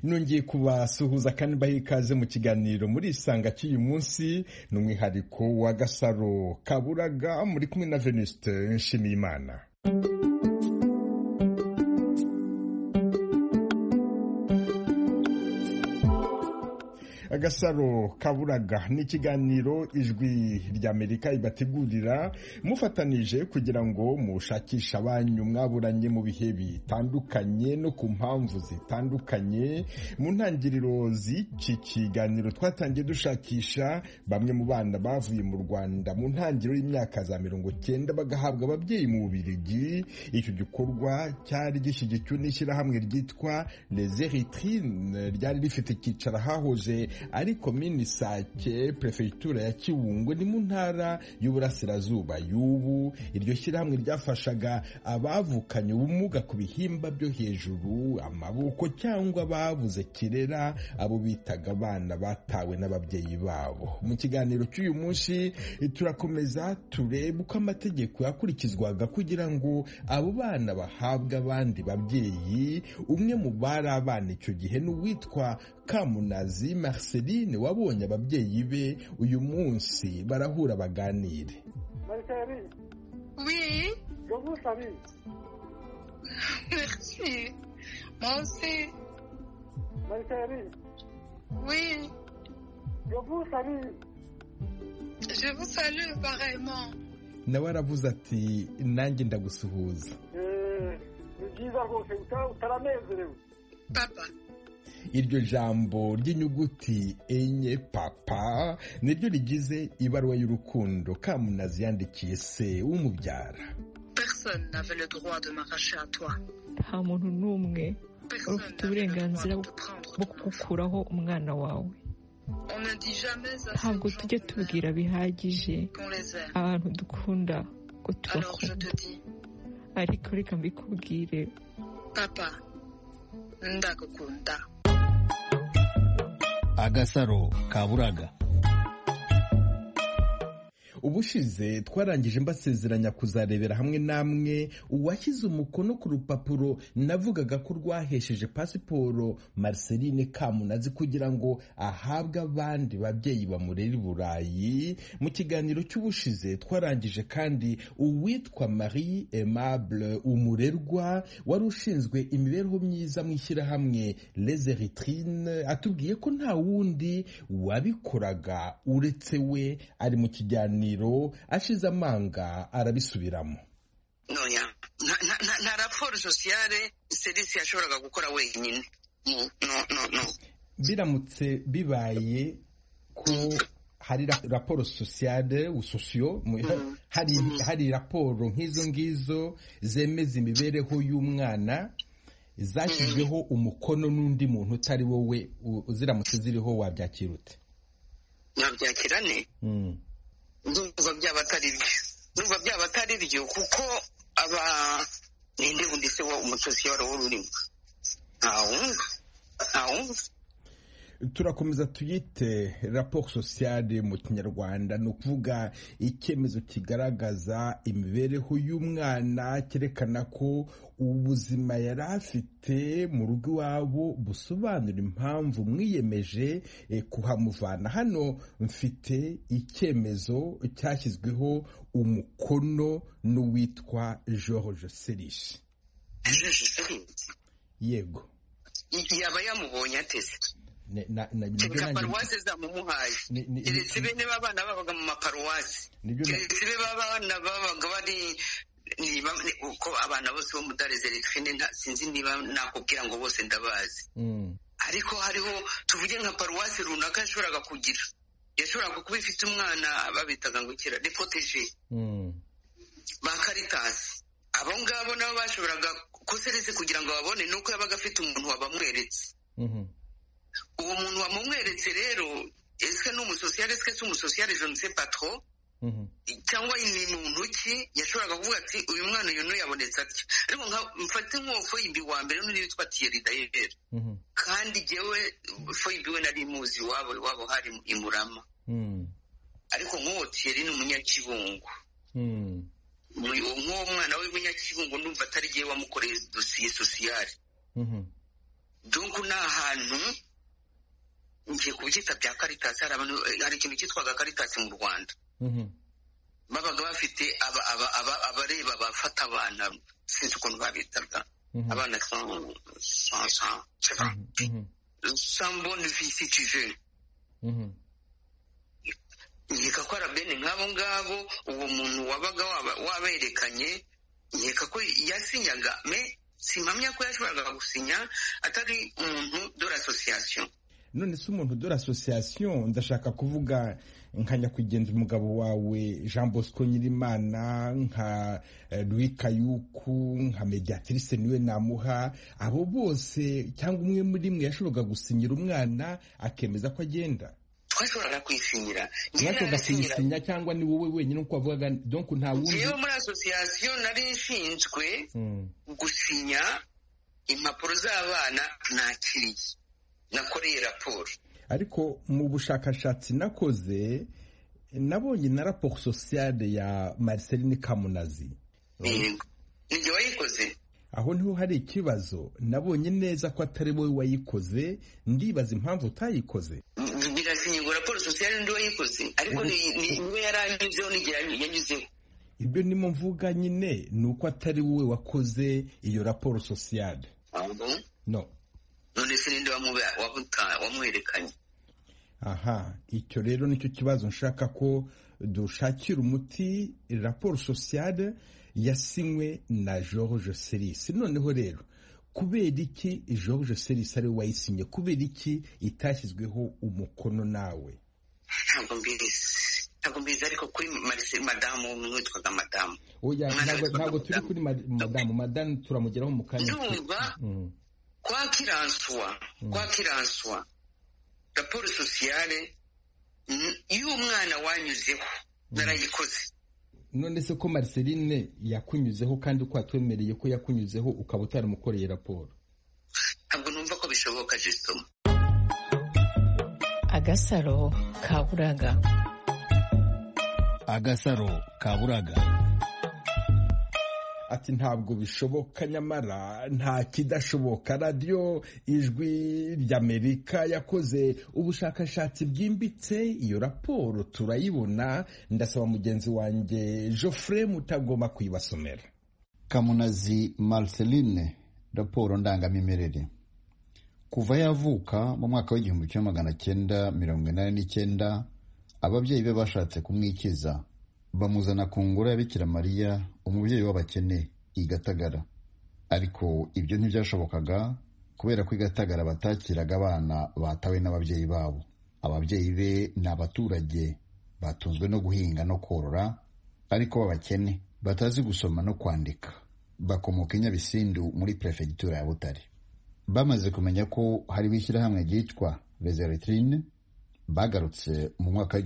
nongeye kubasuhuza kandi baha ikaze mu kiganiro muri isanga cy'uyu munsi n'umwihariko wa Gasaro Kaburaga muri kumwe na Venuste Nshimiyimana. Agasaro Kaburaga ni ikiganiro ijwi ry'Amerika ibategurira mufatanije kugira ngo mushakishe abanyu mwaburanye mu bihe bitandukanye no ku mpamvu zitandukanye. Mu ntangiriro z'iki kiganiro twatangiye dushakisha bamwe mu bana bavuye mu Rwanda mu ntangiriro y'imyaka za 90 bagahabwa ababyeyi mu Bubiligi. Icyo gikorwa cyari gishyigikiwe n'ishyirahamwe ryitwa Les Eritrines ryari rifite icyicaro hahoze ari komini Sake, prefegitura ya Kibungo ni mu ntara y'Uburasirazuba y'ubu. Iryo shyirahamwe ryafashaga abavukanye ubumuga ku bihimba byo hejuru, amaboko cyangwa babuze kirera, abo bitaga abana batawe n'ababyeyi babo. Mu kiganiro cy'uyu munsi turakomeza turebe uko amategeko yakurikizwaga kugira ngo abo bana bahabwe abandi babyeyi. Umwe mu bari abana icyo gihe n'uwitwa Kamunazi Marceline wabonye ababyeyi be. Uyu munsi barahura baganire. Marceline. Oui. Je vous salue. Merci. Moi aussi. Marceline. Oui. Je vous salue. Je vous salue pareillement. Nawe aravuze ati nanjye ndagusuhuza. Ni byiza rwose utaranezerewe. Papa. Iryo jambo ry'inyuguti enye papa niryo rigize ibaruwa y'urukundo Kamunazi yandikiye se w'umubyara. Personne n'avait le droit de m'arracher à toi. Nta muntu n'umwe ufite uburenganzira bwo kugukuraho umwana wawe. Ntabwo tujya tubwira bihagije abantu dukunda ko tubakunda, ariko reka mbikubwire papa, ndagukunda. Agasaro Kaburaga. Ubushize twarangije mbasezeranya kuzarebera hamwe namwe uwashyize umukono ku rupapuro navugaga ko rwahesheje pasiporo Marceline Kamunazi kugira ngo ahabwe abandi babyeyi bamurera i Burayi. Mu kiganiro cy'ubushize twarangije kandi uwitwa Marie Aimable umurerwa wari ushinzwe imibereho myiza mu ishyirahamwe Les Eritrines atubwiye ko nta wundi wabikoraga uretse we. Ari mu kiganiro ashize amanga arabisubiramo. Nta raporo sociale serisi yashoboraga gukora wenyine. No. Biramutse bibaye ko hari raporo sociale usosio hari raporo nk'izo ngizo zemeza imibereho y'umwana zashyizweho umukono n'undi muntu utari wowe, uziramutse ziriho wabyakira ute? Nabyakirane. Ndumva byaba atari byo kuko aba ninde wundi se wa umusosiyare w'ururimo ntawumva. Turakomeza tuyite rapport sociale mu Kinyarwanda, ni ukuvuga icyemezo kigaragaza imibereho y'umwana cyerekana ko ubuzima yari afite mu rugo iwabo busobanura impamvu mwiyemeje kuhamuvana. Hano mfite icyemezo cyashyizweho umukono n'uwitwa George Serish. Yego. Yaba yamubonye ateze. Paruwasi zamumuhaye. Keretse bene b'abana babaga mu maparuwasi. Keretse b'abana babaga bari uko abana bose bo mu Les Eritrines sinzi niba nakubwira ngo bose ndabazi. Ariko hariho tuvuge nka paruwasi runaka yashoboraga kugira. Yashoboraga kuba ifite umwana babitaga ngo kira de protéger. Ba Caritas. Abo ngabo nabo bashoboraga kuseretse kugira ngo babone nuko yabaga afite umuntu wabamweretse. Uwo muntu wamumweretse rero eske n'umusosiyale eske s'umusosiyale je ne sais pas trop. Cyangwa ni muntu ki yashoboraga kuvuga ati uyu mwana uyu yabonetse atya. Ariko mfate nk'ofo imbi wa mbere n'undi witwa Thierry Dayer. Kandi jewe fo imbi we nari muzi wabo hari imurama. Ariko nk'uwo Thierry ni umunyakibungo. Nk'uwo mwana w'umunyakibungo ndumva atari jewe wamukoreye dosiye sociale. donc ni ahantu ngiye kubyita bya Caritas. Hari ikintu cyitwaga Caritas mu Rwanda, babaga bafite abareba bafata abana, sinzi ukuntu babitaga, abana sans bonne vie si tu veux. Nkeka ko arabene nk'abo ngabo uwo muntu wabaga waberekanye, nkeka ko yasinyaga, me simpamya ko yashoboraga gusinya atari umuntu de l'association. None se umuntu de l'association ndashaka kuvuga nka nyakwigenza umugabo wawe Jean Bosco Nyirimana, nka Louis Kayuku, nka Mediatrice niwe namuha, abo bose cyangwa umwe muri mwe yashoboraga gusinyira umwana akemeza ko agenda? Twashoboraga kwisinyira. Mwashoboraga kwisinya cyangwa ni wowe wenyine uko wavugaga? Donc nta wundi. Yewe muri association nari nshinzwe gusinya impapuro z'abana nakiriye, nakoreye raporo. Ariko mu bushakashatsi nakoze nabonye na rapport sociale ya Marceline Kamunazi. Nijye wayikoze. Aho niho hari ikibazo, nabonye neza ko atari wowe wayikoze, ndibaza impamvu utayikoze. Birasinye ngo rapport sociale ndi wayikoze, ariko niwe yaranyuzeho yanyuzeho. Ibyo nimo mvuga nyine nuko atari wowe wakoze iyo rapport sociale. No. None se ninde wamwerekanye? Aha, icyo rero nicyo kibazo nshaka ko dushakira umuti. Rapport sociale yasinywe na Georges Seris. Noneho rero kubera iki Georges Seris ari wayisinye? Kubera iki itashyizweho umukono nawe? Ntabwo mbizi, ariko kuri madamu mwitwaga madamu. Oya, ntabwo turi kuri madamu turamugeraho mu kanya. Ndumva kwa Kiranswa rapport sociale y'umwana wanyuzeho narayikoze. None se ko Marceline yakunyuzeho kandi uko atwemereye ko yakunyuzeho ukaba utaramukoreye raporo? Ntabwo numva ko bishoboka Justin. Agasaro kaburaga. Agasaro kaburaga. Ati ntabwo bishoboka, nyamara nta kidashoboka. Radio Ijwi ry'Amerika yakoze ubushakashatsi bwimbitse, iyo raporo turayibona. Ndasaba mugenzi wanjye Geoffrey Mutagoma kuyibasomera. Kamunazi Marceline, raporo ndangamimerere. Kuva yavuka mu mwaka w'1989 ababyeyi be bashatse kumwikiza, bamuzana ku ngoro ya Bikira Mariya umubyeyi w'abakene i Gatagara. Ariko ibyo ntibyashobokaga kubera ko i Gatagara batakiraga abana batawe n'ababyeyi babo. Ababyeyi be ni abaturage batunzwe no guhinga no korora, ariko b'abakene batazi gusoma no kwandika. Bakomoka i Nyabisindu muri prefecture ya Butare. Bamaze kumenya ko hari ishyirahamwe ryitwa Reseretrine, bagarutse mu mwaka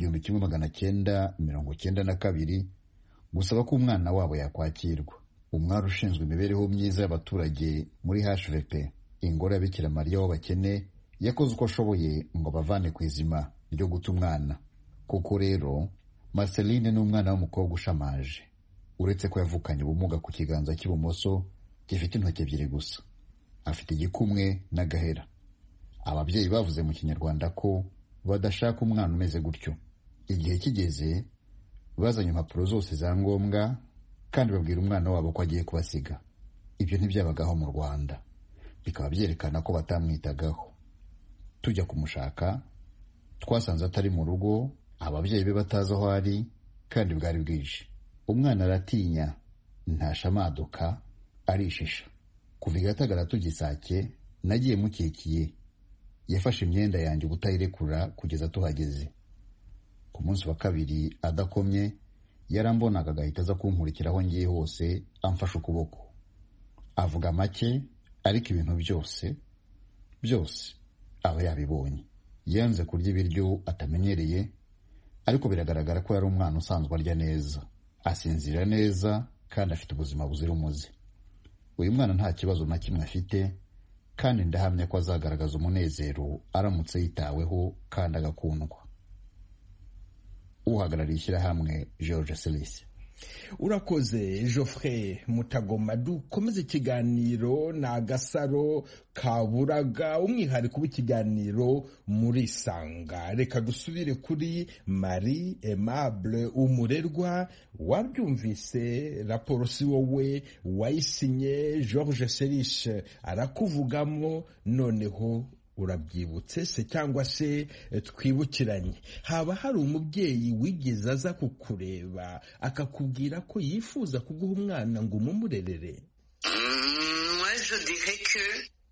w'1992 gusaba ko umwana wabo yakwakirwa. Umwari ushinzwe imibereho myiza y'abaturage muri HVP, ingoro ya Bikira Mariya w'abakene, yakoze uko ashoboye ngo bavane ku izima ryo guta umwana. Kuko rero Marceline ni umwana w'umukobwa ushamaje, uretse ko yavukanye ubumuga ku kiganza cy'ibumoso gifite intoki ebyiri gusa. Afite igikumwe n'agahera. Ababyeyi bavuze mu Kinyarwanda ko badashaka umwana umeze gutyo. Igihe kigeze bazanye impapuro zose za ngombwa kandi babwira umwana wabo ko agiye kubasiga. Ibyo ntibyabagaho mu Rwanda, bikaba byerekana ko batamwitagaho. Tujya kumushaka twasanze atari mu rugo, ababyeyi be batazi aho ari, kandi bwari bwije. Umwana aratinya, ntashamaduka, arishisha. Kuva i Gatagara tugisake nagiye mukikiye, yafashe imyenda yanjye ubutayirekura kugeza tuhageze. Ku munsi wa kabiri adakomye yarambonaga agahita aza kunkurikiraho ngiye hose, amfashe ukuboko. Avuga make, ariko ibintu byose aba yabibonye. Yanze kurya ibiryo atamenyereye, ariko biragaragara ko yari umwana usanzwe arya neza, asinzira neza, kandi afite ubuzima buzira umuze. Uyu mwana nta kibazo na kimwe afite, kandi ndahamya ko azagaragaza umunezero aramutse yitaweho kandi agakundwa. Uhagarariye ishyirahamwe Georges Seris. urakoze Geoffrey Mutagoma. dukomeze ikiganiro na Agasaro Kaburaga, umwihariko w'ikiganiro muri Sanga. Reka dusubire kuri Marie Aimable Umurerwa. Wabyumvise, raporo si wowe wayisinye, George Serishe arakuvugamo, noneho urabyibutse se cyangwa se twibukiranye? Haba hari umubyeyi wigeze aza kukureba akakubwira ko yifuza kuguha umwana ngo umumurerere? Moi je dirais que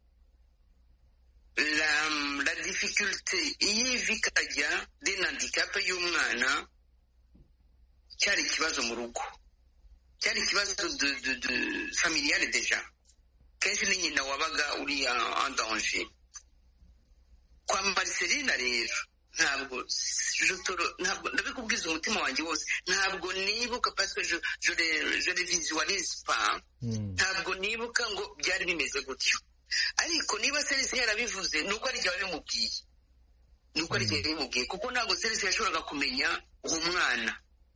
la difficulté y'ivikajya d'un handicap y'umwana cyari ikibazo mu rugo, cyari ikibazo de familial déjà. Kenshi ni nyina wabaga uri en danger. Kwa Marcelina rero ntabwo ndabikubwiza umutima wanjye wose, ntabwo nibuka parce que je le visualise pas, ntabwo nibuka ngo byari bimeze gutyo. Ariko niba Serisi yarabivuze nuko ari jye wabimubwiye, kuko ntabwo Serisi yashoboraga kumenya uwo mwana.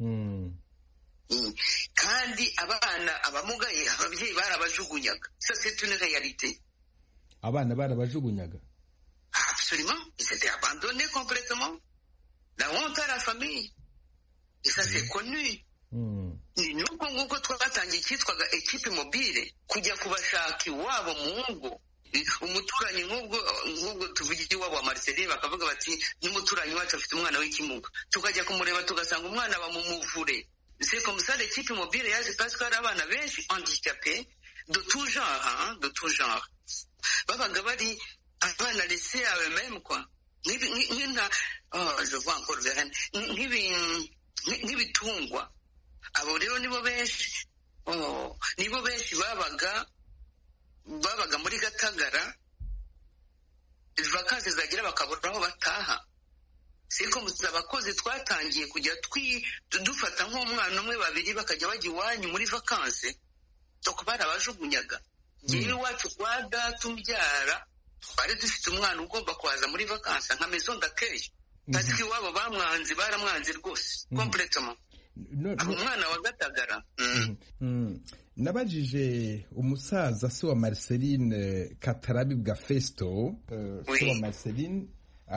Kandi abana abamugaye ababyeyi barabajugunyaga. Ça c'est une réalité. Abana barabajugunyaga? Absolument, ils étaient abandonnés complètement. La honte à la famille. Et ça c'est connu. Ni nuko nguko twatangiye cyitwaga equipe mobile kujya kubashaka iwabo mu ngo. Umuturanyi nk'ubwo tuvugiye iwabo wa Marcelin bakavuga bati n'umuturanyi wacu afite umwana w'ikimuga, tukajya kumureba tugasanga umwana bamumuvure. C'est comme ça l'équipe mobile yaje parce que hari abana benshi handicapés de tout genre, babaga bari abana laissés à eux-mêmes quoi. Je vois encore Vérène, nk'ibitungwa. Abo rero nibo benshi babaga muri Gatagara, vacances zagira bakabura aho bataha. Siko muza abakozi twatangiye kujya dufata nk'umwana umwe babiri bakajya bajya iwanyu muri vacances, donc barabajugunyaga. Ngewe iwacu kwa data umbyara twari dufite umwana ugomba kwaza muri vacances nka maison d'accueil, parce que iwabo baramwanze rwose complètement. Umwana wa Gatagara. Nabajije umusaza se wa Marceline Katarabibwa Festo, se wa Marceline,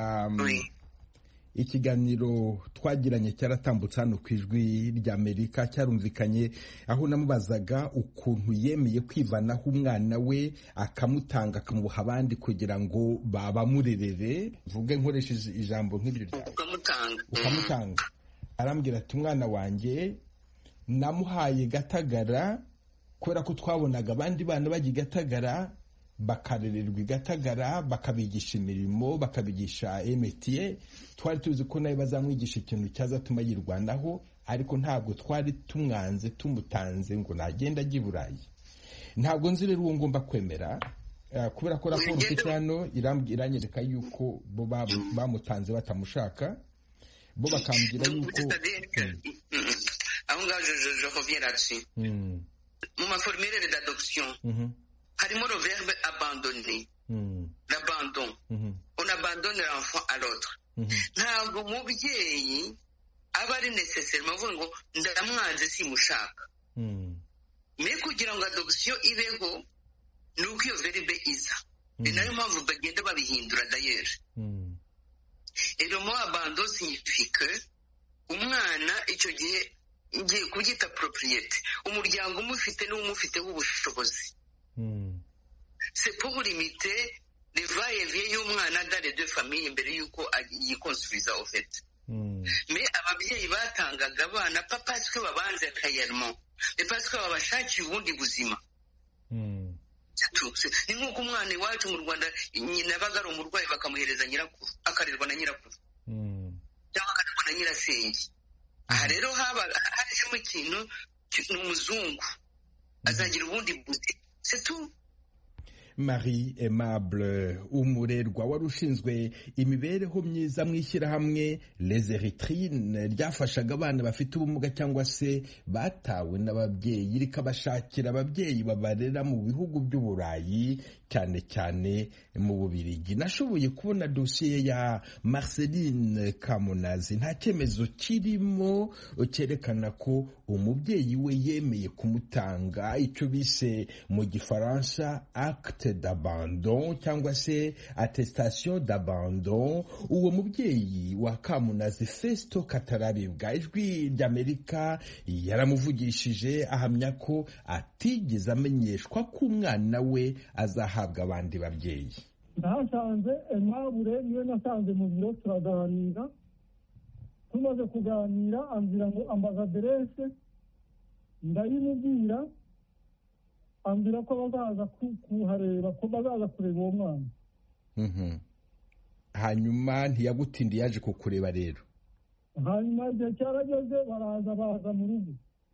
ikiganiro twagiranye cyaratambutse hano ku Ijwi ry'Amerika, cyarumvikanye aho namubazaga ukuntu yemeye kwivanaho umwana we akamutanga akamuha abandi kugira ngo babamurerere. Vuge nkoresheje ijambo nk'iryo ukamutanga. Arambwira ati umwana wanjye namuhaye Gatagara kubera ko twabonaga abandi bana bajya Gatagara bakarererwa Gatagara, bakabigisha imirimo, bakabigisha métier. Twari tuzi ko nawe bazamwigisha ikintu cyazatuma yirwanaho, ariko ntabwo twari tumwanze tumutanze ngo nagenda ajya i Burayi. Ntabwo nzi rero uwo ngomba kwemera, kubera ko raporo mfite hano iranyereka yuko bo bamutanze batamushaka, bo bakambwira yuko aho ngaho je reviens là-dessus. Mu maformulaire d'adoption harimo le verbe abandonner, l'abandon. On abandonne l'enfant à l'autre. Ntabwo umubyeyi aba ari nécessairement avuga ngo ndamwanze simushaka. Mais kugira ngo adoption ibeho nuko iyo verbe iza. Ni nayo mpamvu bagenda babihindura d'ailleurs. Et le mot abandon signifie que umwana icyo gihe ngiye kubyita propriété, umuryango umufite n'umufiteho ubushobozi. C'est pour limiter les va-et-vient y'umwana dans les deux familles mbere yuko yikonstruisa au fait. Mais ababyeyi batangaga abana pas parce que babanze réellement, mais parce que babashakiye ubundi buzima. Ni nk'uko umwana iwacu mu Rwanda nyina abaga ari umurwayi bakamuhereza nyirakuru, akarerwa na nyirakuru cyangwa akarerwa na nyirasenge. Aha rero harimo ikintu ni umuzungu azagira ubundi buzima. C'est tout. Marie Aimable Umurerwa wari ushinzwe imibereho myiza mu ishyirahamwe Les Eritrines ryafashaga abana bafite ubumuga cyangwa se batawe n'ababyeyi rikabashakira ababyeyi babarera mu bihugu by'Uburayi cyane cyane mu Bubiligi. Nashoboye kubona dosiye ya Marceline Kamunazi, nta cyemezo kirimo cyerekana ko umubyeyi we yemeye kumutanga, icyo bise mu gifaransa acte d'abandon cyangwa se attestation d'abandon. Uwo mubyeyi wa Kamunazi Festo Katarabibwa, Ijwi ry'Amerika yaramuvugishije ahamya ko atigeze amenyeshwa ko umwana we azahabwa abandi babyeyi. Nasanze Aimable niwe nasanze mu biro turaganira, tumaze kuganira ambwira ngo ambaza aderese, ndayimubwira, ambwira ko bazaza kuhareba, ko bazaza kureba uwo mwana. Hanyuma ntiyagutindiye, yaje kukureba rero. Hanyuma igihe cyarageze baza mu rugo.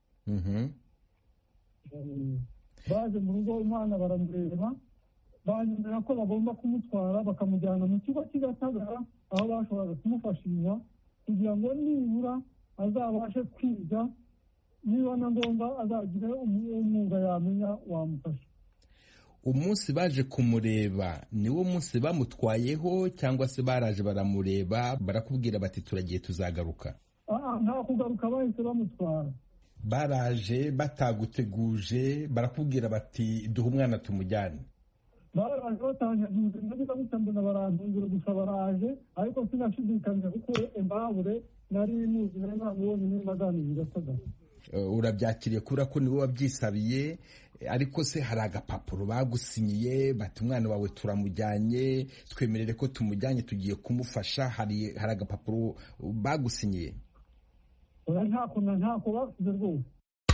Baje mu rugo umwana baramureba, banyemera ko bagomba kumutwara bakamujyana mu kigo cy'Igatagara aho bashoboraga kumufashisha kugira ngo nibura azabashe kwiga, niba na ngombwa azagire umwuga yamenya wamufasha. Umunsi baje kumureba niwo munsi bamutwayeho cyangwa se baraje baramureba barakubwira bati turagiye tuzagaruka? Nta kugaruka, bahise bamutwara. Baraje bataguteguje, barakubwira bati duhe umwana tumujyane? Baraje batangaje ndabiza gutambana, barantungura gusa baraje, ariko sinashidikanya kuko Aimable nari muzi nari namubonye n'inaganiriza Gatagara. Urabyakiriye kubera ko niwe wabyisabiye, ariko se hari agapapuro bagusinyiye bati umwana wawe turamujyanye, twemerere ko tumujyanye, tugiye kumufasha, hari agapapuro bagusinyiye? Ntako basize rwose.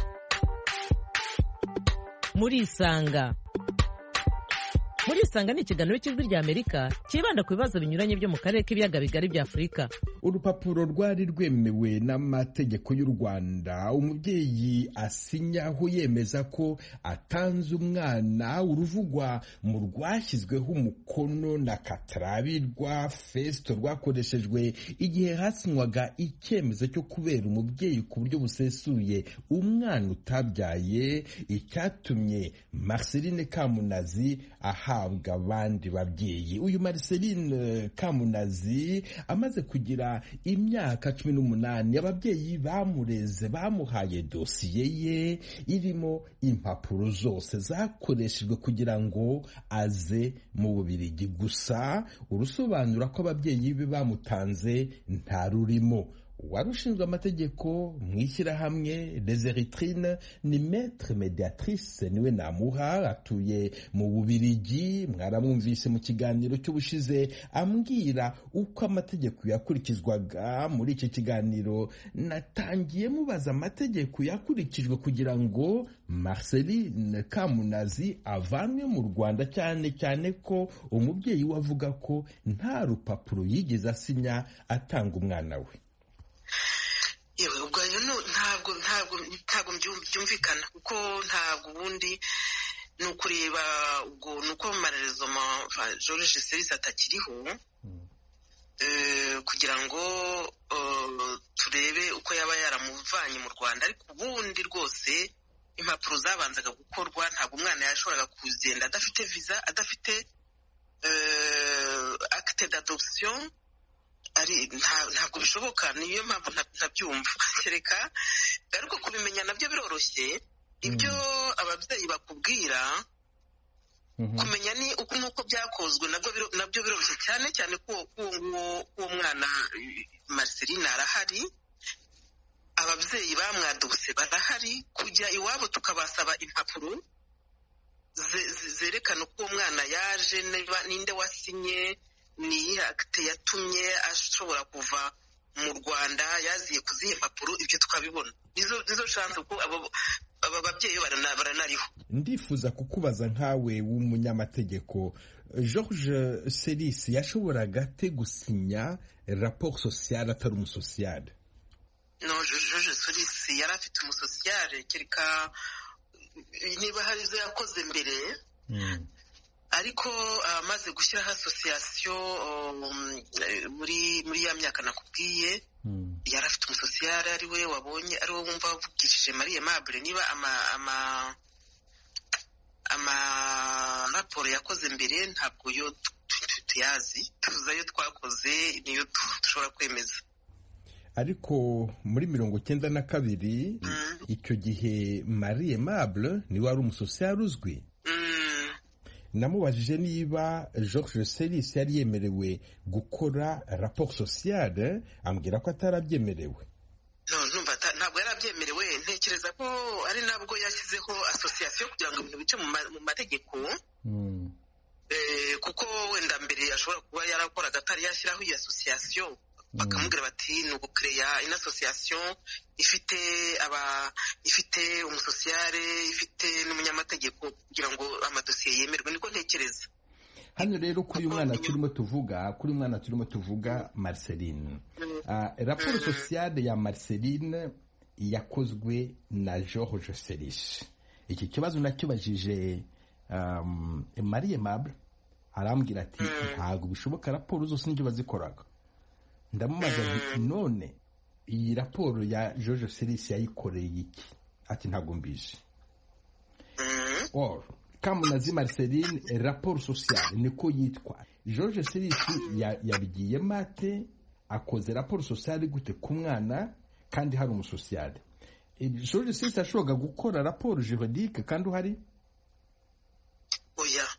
Murisanga ni ikiganiro cy'Ijwi ry'Amerika kibanda ku bibazo binyuranye byo mu karere k'ibiyaga bigari bya Afurika. Urupapuro rwari rwemewe n'amategeko y'u Rwanda, umubyeyi asinyaho yemeza ko atanze umwana, uruvugwa mu rwashyizweho umukono na Katarabirwa Festo, rwakoreshejwe igihe hasinywaga icyemezo cyo kubera umubyeyi ku buryo busesuye umwana utabyaye, icyatumye Marceline Kamunazi ahabwa abandi babyeyi. Uyu Marceline Kamunazi amaze kugira imyaka 18, ababyeyi bamureze bamuhaye dosiye ye irimo impapuro zose zakoreshejwe kugira ngo aze mu Bubiligi, gusa urusobanura ko ababyeyi be bamutanze nta rurimo. Wari ushinzwe amategeko mu ishyirahamwe Les Eritrines ni Maître Mediatrice niwe namuha, atuye mu Bubiligi. Mwaramwumvise mu kiganiro cy'ubushize ambwira uko amategeko yakurikizwaga. Muri iki kiganiro natangiye mubaza amategeko yakurikijwe kugira ngo Marceline Kamunazi avanwe mu Rwanda, cyane cyane ko umubyeyi we avuga ko nta rupapuro yigeze asinya atanga umwana we. Yewe ubwo ntabwo byumvikana, kuko ntabwo ubundi ni ukureba ubwo ni uko amarezoma George Seris atakiriho, kugira ngo turebe uko yaba yaramuvanye mu Rwanda, ariko ubundi rwose impapuro zabanzaga gukorwa. Ntabwo umwana yashoboraga kugenda adafite visa, adafite acte d'adoption, ntabwo bishoboka. Niyo mpamvu ntabyumva kereka, ariko kubimenya nabyo biroroshye. Ibyo ababyeyi bakubwira kumenya ni uko nuko byakozwe nabyo biroroshye, cyane cyane ko uwo mwana Marceline arahari, ababyeyi bamwadubuse barahari, kujya iwabo tukabasaba impapuro zerekana uko uwo mwana yaje, ninde wasinye, ni acte yatumye ashobora kuva mu Rwanda, yaziye kuziha impapuro, ibyo tukabibona. Nizo chance ko aba babyeyi baranariho. Ndifuza kukubaza nkawe w'umunyamategeko, George Seris yashoboraga ate gusinya rapport social atari umusocial? No, George Seris yari afite umusocial, kereka niba hari izo yakoze mbere. ariko amaze gushyiraho asosiyasiyo muri ya myaka nakubwiye, yari afite umusosiyare ari we wabonye, ari we wumva wavugishije Marie Aimable. Niba amaraporo yakoze mbere ntabwo yo tuyazi, tuzi ayo twakoze niyo dushobora kwemeza. ariko muri 1992 icyo gihe Marie Aimable niwe wari umusosiyare uzwi. Namubajije niba Georges Selis yari yemerewe gukora rapport sociale, ambwira ko atarabyemerewe. Ntabwo yarabyemerewe. Ntekereza ko ari nabwo yashyizeho association kugira ngo ibintu bice mu mategeko, kuko wenda mbere ashobora kuba yarakoraga atari yashyiraho iyi association, bakamubwira bati ni ugucreya une association ifite umusosiyare, ifite n'umunyamategeko kugira ngo amadosiye yemerwe. Niko ntekereza. Hano rero kuri uyu mwana turimo tuvuga Marceline, raporo sociale ya Marceline yakozwe na Georges Selis. Iki kibazo nakibajije Marie Aimable, arambwira ati ntabwo bishoboka, raporo zose n'ibyo bazikoraga. Ndamumaza nti none iyi raporo ya Georges Selis yayikoreye iki? Ati ntabwo mbizi. Kamunazi Marceline, rapport sociale niko yitwa. Georges Selis yabigiye mate, akoze rapport sociale gute ku mwana kandi hari umusosiyale? Georges Selis ashoboga gukora rapport juridique kandi uhari? Oya.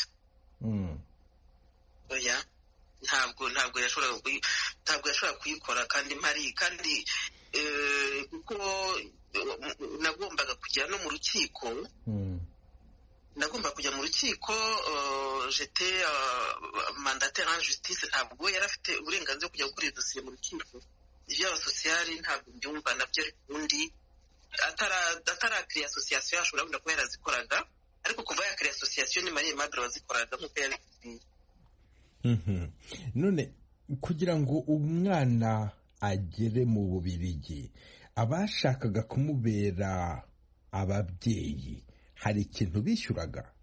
Ntabwo yashobora kuyikora kandi mpari, kandi kuko nagombaga kujya no mu rukiko. Nagomba kujya mu rukiko, j'étais mandataire en justice. Ntabwo yari afite uburenganzira kujya gukora iyo dosiye mu rukiko. Iby'abasosiyali ntabwo mbyumva nabyo, undi atarakiriya association ashobora wenda kuba yarazikoraga, ariko kuva yakiriya association ni Marie Aimable wazikoraga nk'uko yabikubwiye. None kugira ngo umwana agere mu Bubiligi, abashakaga kumubera ababyeyi hari ikintu bishyuraga?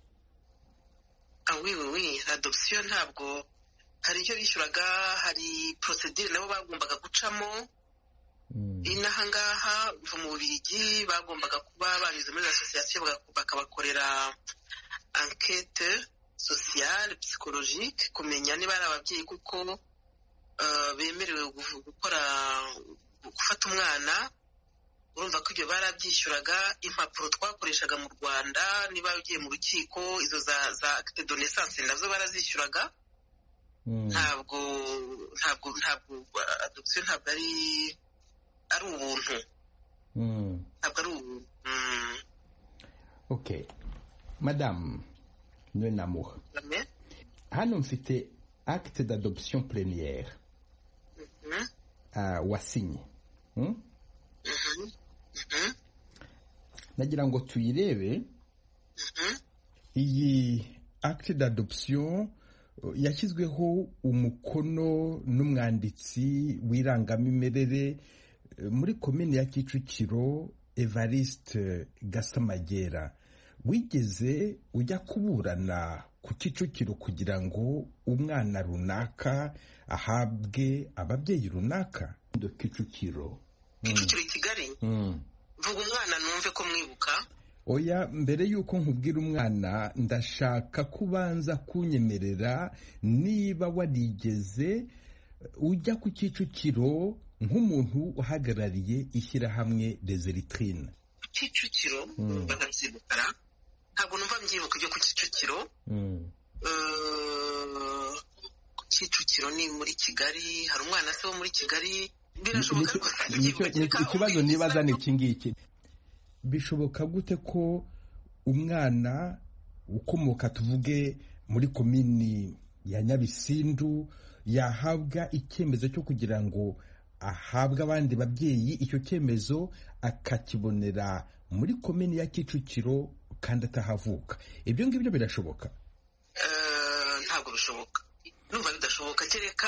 Oui, adoption ntabwo hari icyo bishyuraga, hari procedure nabo bagombaga gucamo. Inaha ngaha mu Bubiligi bagombaga kuba banyuze muri association bakabakorera enquête sociale psychologique, kumenya niba ari ababyeyi kuko bemerewe gufata umwana. Urumva ko ibyo barabyishyuraga. Impapuro twakoreshaga mu Rwanda niba ugiye mu rukiko, izo za acte de naissance nazo barazishyuraga. Ntabwo adoption ntabwo ari ubuntu. Ntabwo ari ubuntu. Okay, Madame Nwenamuha, hano mfite acte d'adoption plénière wasinye. Nagira ngo tuyirebe. Iyi acte d'adoption yashyizweho umukono n'umwanditsi w'irangamimerere muri komine ya Kicukiro, Evariste Gasamagera. Wigeze ujya kuburana ku Kicukiro kugira ngo umwana runaka ahabwe ababyeyi runaka? Kicukiro i Kigali. Vuga umwana numve ko mwibuka. Oya, mbere yuko nkubwira umwana ndashaka kubanza kunyemerera niba warigeze ujya ku Kicukiro nk'umuntu uhagarariye ishyirahamwe Les Eritrines. Kicukiro banabyibukara, ntabwo numva mbyibuka ibyo ku Kicukiro. Kicukiro ni muri Kigali, hari umwana se wo muri Kigali. Ikibazo nibaza ni iki ngiki: bishoboka gute ko umwana ukomoka tuvuge muri komini ya Nyabisindu yahabwa icyemezo cyo kugira ngo ahabwe abandi babyeyi, icyo cyemezo akakibonera muri komini ya Kicukiro kandi atahavuka? Ibyo ngibyo birashoboka? Ntabwo bishoboka. Numva bidashoboka,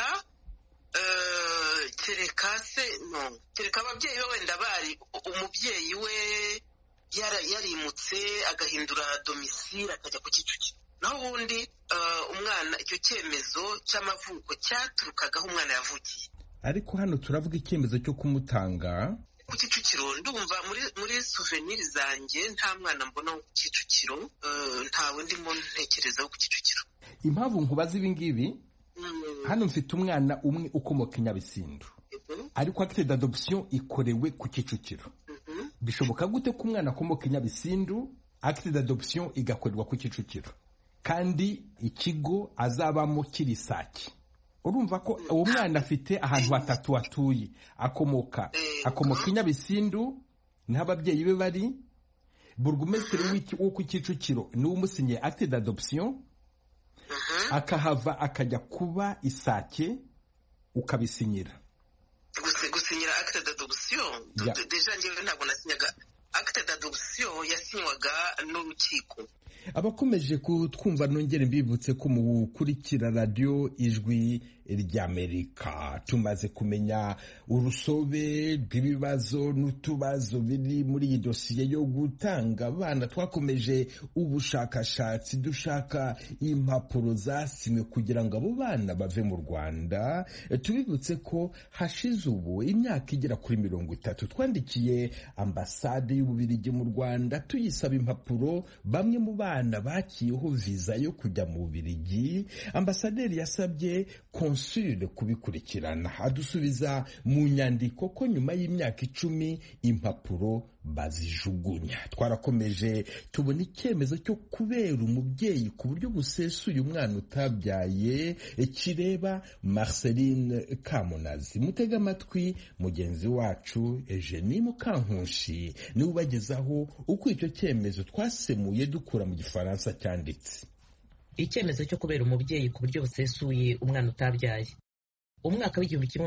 kereka ababyeyi be wenda bari umubyeyi we yarimutse agahindura domicile akajya ku Kicukiro. naho ubundi umwana icyo cyemezo cy'amavuko cyaturukaga aho umwana yavukiye. Ariko hano turavuga icyemezo cyo kumutanga ku Kicukiro. Ndumva muri souvenir zanjye nta mwana mbona wo ku Kicukiro, ntawe ndimo ntekerezaho ku Kicukiro. Impamvu nkubaza ibi ngibi, hano mfite umwana umwe ukomoka i Nyabisindu, ariko acte d'adoption ikorewe ku Kicukiro. Bishoboka gute ko umwana akomoka i Nyabisindu acte d'adoption igakorerwa ku Kicukiro kandi ikigo azabamo kiri Sake? Urumva ko uwo mwana afite ahantu hatatu atuye, akomoka i Nyabisindu niho ababyeyi be bari, burugumesitiri wo ku Kicukiro niwe umusinyiye acte d'adoption, akahava akajya kuba Isake ukabisinyira. Gusinyira acte d'adoption deja njyewe ntabwo nasinyaga acte d'adoption, yasinywaga n'urukiko. Abakomeje kutwumva nongere mbibutse ko mukurikira radio Ijwi ry'Amerika. Tumaze kumenya urusobe rw'ibibazo n'utubazo biri muri iyi dosiye yo gutanga abana. Twakomeje ubushakashatsi dushaka impapuro zasinywe kugira ngo abo bana bave mu Rwanda. Tubibutse ko hashize ubu imyaka igera kuri 30 twandikiye ambasade y'Ububiligi mu Rwanda tuyisaba impapuro bamwe mu bana bakiyeho viza yo kujya mu Bubiligi. Ambasaderi yasabye konsule kubikurikirana, adusubiza mu nyandiko ko nyuma y'imyaka 10 impapuro bazijugunya. Twarakomeje tubona icyemezo cyo kubera umubyeyi ku buryo busesuye umwana utabyaye kireba Marceline Kamunazi. Mutega amatwi mugenzi wacu Eugenie Mukankushi niwe ubagezaho uko icyo cyemezo twasemuye dukura mu Gifaransa cyanditse. Icyemezo cyo kubera umubyeyi ku buryo busesuye umwana utabyaye. Umwaka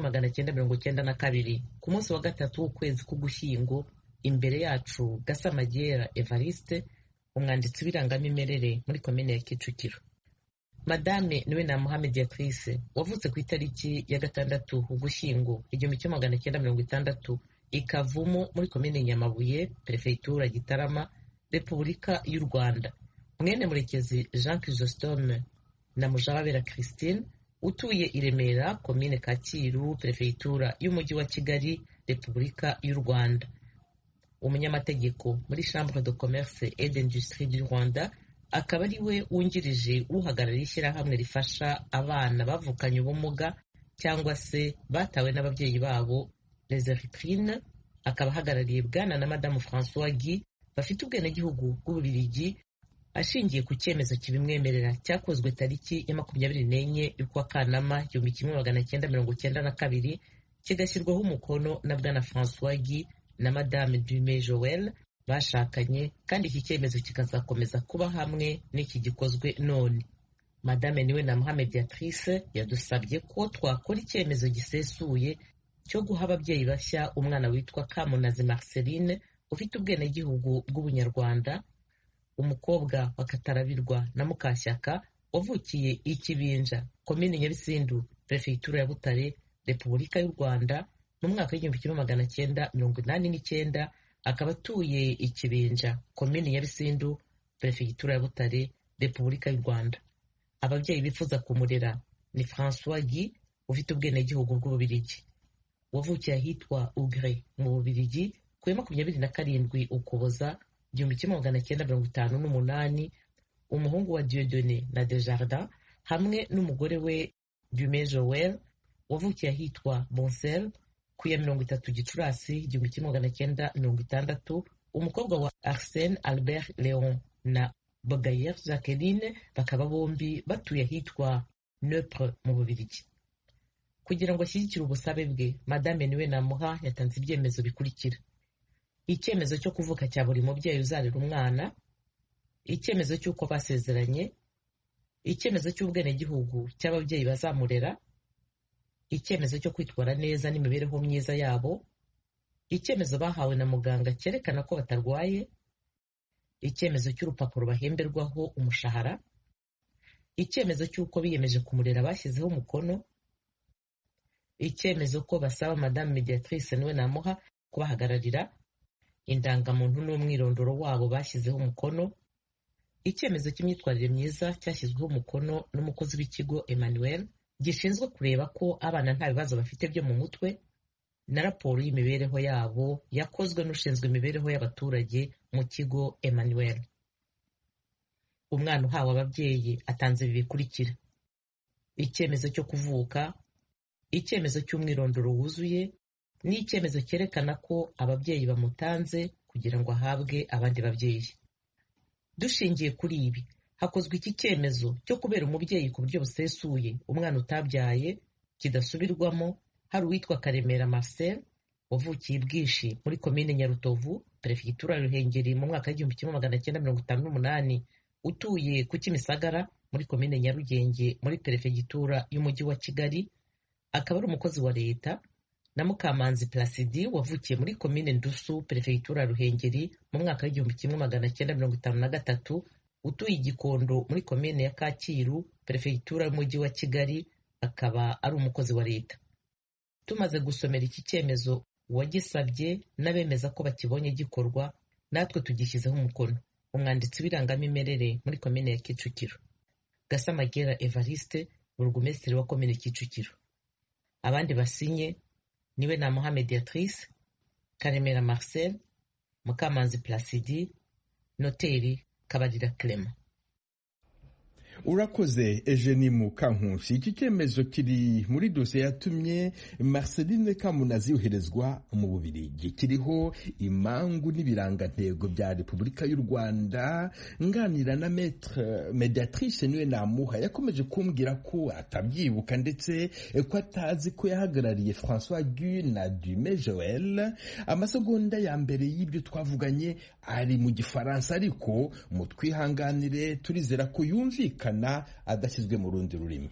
w'1992 ku munsi wa 3 w'ukwezi k'Ugushyingo, imbere yacu Gasamagera Evariste, umwanditsi w'irangamimerere muri komine ya Kicukiro. Madame Niwenamuha Mediatrice wavutse ku itariki ya 6 Ugushyingo 1960 ikavumo muri komine Nyamabuye, Perefegitura Gitarama, Repubulika y'u Rwanda. Mwene Murekezi Jean Chrysostome na Mujababera Christine utuye i Remera, komine Kacyiru, Perefegitura y'Umujyi wa Kigali, Repubulika y'u Rwanda. Umunyamategeko muri Chambre de Commerce et d'Industrie du Rwanda, akaba ari we wungirije uhagarariye ishyirahamwe rifasha abana bavukanye ubumuga cyangwa se batawe n'ababyeyi babo, Les Eritrines. Akaba ahagarariye Bwana na Madamu François Guy bafite ubwenegihugu bw'Ububiligi, ashingiye ku cyemezo kibimwemerera cyakozwe tariki ya 24 y'ukwa Kanama 1992 kigashyirwaho umukono na Bwana François Guy na Madame Dumé Joël bashakanye, kandi iki cyemezo kikazakomeza kuba hamwe n'iki gikozwe none. Madame Niwenamuha Mediatrice yadusabye ko twakora icyemezo gisesuye cyo guha ababyeyi bashya umwana witwa Kamunazi Marceline ufite ubwenegihugu bw'Ubunyarwanda, umukobwa wa Katarabirwa na Mukashyaka wavukiye i Kibinja, komine Nyabisindu, Perefegitura ya Butare, Repubulika y'u Rwanda mu mwaka w'1989, akaba atuye i Kibinja, komine Nyabisindu, Perefegitura ya Butare, Repubulika y'u Rwanda. Ababyeyi bifuza kumurera ni François Guy ufite ubwenegihugu bw'Ububiligi, wavukiye ahitwa Ugre mu Bubiligi ku 27 Ukuboza 1958, umuhungu wa Dieudonné na Desjardins hamwe n'umugore we Dumé Joël wavukiye ahitwa Boncel ku ya 30 Gicurasi 1960, umukobwa wa Arsène Albert Léon na Bogayer Jacqueline, bakaba bombi batuye ahitwa Nepre mu Bubiligi. Kugira ngo ashyigikire ubusabe bwe, Madame Niwenamuha yatanze ibyemezo bikurikira: icyemezo cyo kuvuka cya buri mubyeyi uzarera umwana, icyemezo cy'uko basezeranye, icyemezo cy'ubwenegihugu cy'ababyeyi bazamurera, icyemezo cyo kwitwara neza n'imibereho myiza yabo, icyemezo bahawe na muganga cyerekana ko batarwaye, icyemezo cy'urupapuro bahemberwaho umushahara, icyemezo cy'uko biyemeje kumurera bashyizeho umukono, icyemezo ko basaba Madame Mediatrice Niwenamuha kubahagararira, indangamuntu n'umwirondoro wabo bashyizeho umukono, icyemezo cy'imyitwarire myiza cyashyizweho umukono n'umukozi w'ikigo Emmanuel gishinzwe kureba ko abana nta bibazo bafite byo mu mutwe na raporo y'imibereho yabo yakozwe n'ushinzwe imibereho y'abaturage mu kigo Emmanuel. Umwana uhawe ababyeyi atanze ibi bikurikira: icyemezo cyo kuvuka, icyemezo cy'umwirondoro wuzuye, n'icyemezo cyerekana ko ababyeyi bamutanze kugira ngo ahabwe abandi babyeyi. Dushingiye kuri ibi, hakozwe iki cyemezo cyo kubera umubyeyi ku buryo busesuye umwana utabyaye kidasubirwamo. Hari uwitwa Karemera Marcel wavukiye i Bwishi muri komine Nyarutovu, perefegitura ya Ruhengeri mu mwaka w'1958, utuye ku Kimisagara muri komine Nyarugenge muri perefegitura y'umujyi wa Kigali, akaba ari umukozi wa leta, na Mukamanzi Placidi wavukiye muri komine Ndusu, perefegitura ya Ruhengeri mu mwaka w'1953, utuye i Gikondo muri komine ya Kacyiru, perefegitura y'umujyi wa Kigali, akaba ari umukozi wa leta. Tumaze gusomera iki cyemezo uwagisabye n'abemeza ko bakibonye gikorwa, natwe tugishyizeho umukono. Umwanditsi w'irangamimerere muri komine ya Kicukiro, Gasamagera Evariste, burugumesitiri wa komine Kicukiro. Abandi basinye niwe Namuha Mediatrice, Karemera Marcel, Mukamanzi Placidi, Noteri Kabarira Clement. Urakoze Eugenie Mukankusi. Iki cyemezo kiri muri dosiye yatumye Marceline Kamunazi yoherezwa mu Bubiligi. Kiriho imangu n'ibirangantego bya Repubulika y'u Rwanda. Nganira na Maître Mediatrice niwe Namuha yakomeje kumbwira ko atabyibuka ndetse ko atazi ko yahagarariye François Gu na Dume Joël. Amasegonda ya mbere y'ibyo twavuganye ari mu Gifaransa, ariko mu twihanganire turizera ko yumvika adashyizwe mu rundi rurimi.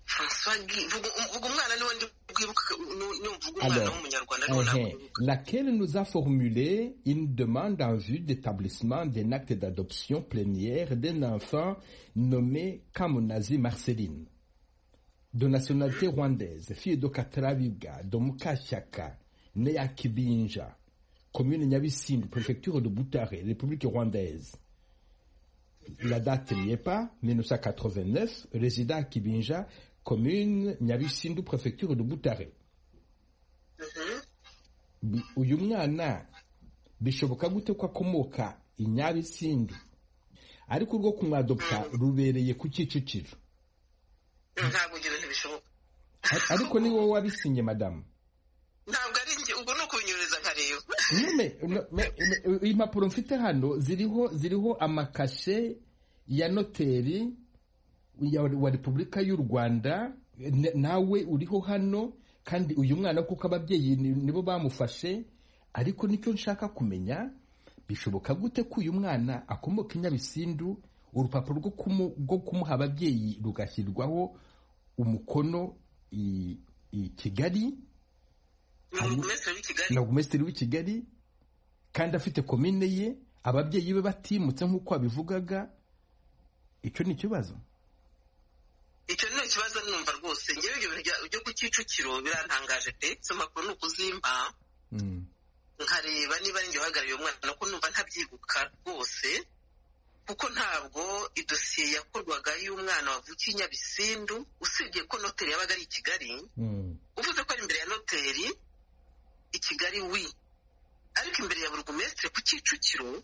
Laquelle nous a formulé une demande en vue d'établissement d'un acte d'adoption plénière d'un enfant nommé Kamunazi Marceline, de nationalité rwandaise, fille de Katrabiga, de Mukashyaka, née à Kibinja, commune Nyabisindu, préfecture de Butare, République rwandaise. La date n'y est pas, 1989, résident à Kibinja, commune Nyabisindu, préfecture de Butare. Uyu mwana bishoboka gute ko akomoka i Nyabisindu ariko urwo kumwadopta rubereye ku Kicukiro? Ntabwo ngira ntibishoboka. Ariko ni wowe wabisinye madamu? Ntabwo ari njye, ubwo no kubinyureza nkareba. Impapuro mfite hano ziriho amakashe ya noteri wa Repubulika y'u Rwanda, nawe uriho hano, kandi uyu mwana kuko ababyeyi nibo bamufashe. Ariko nicyo nshaka kumenya, bishoboka gute ko uyu mwana akomoka i Nyabisindu, urupapuro rwo kumuha ababyeyi rugashyirwaho umukono i Kigali, na Burugumesitiri w'i Kigali, kandi afite komine ye, ababyeyi be batimutse nk'uko abivugaga? Icyo ni ikibazo. Icyo ni ikibazo numva rwose. Ngewe ibyo byo ku Kicukiro birantangaje pe. Izo mpapuro ni ukuzimpa nkareba niba ari njye uhagarariye umwana, ko numva ntabyibuka rwose, kuko ntabwo idosiye yakorwaga y'umwana wavukiye i Nyabisindu, usibye ko noteri yabaga ari i Kigali. Uvuze ko ari imbere ya noteri i Kigali ariko imbere ya burugumesitiri ku Kicukiro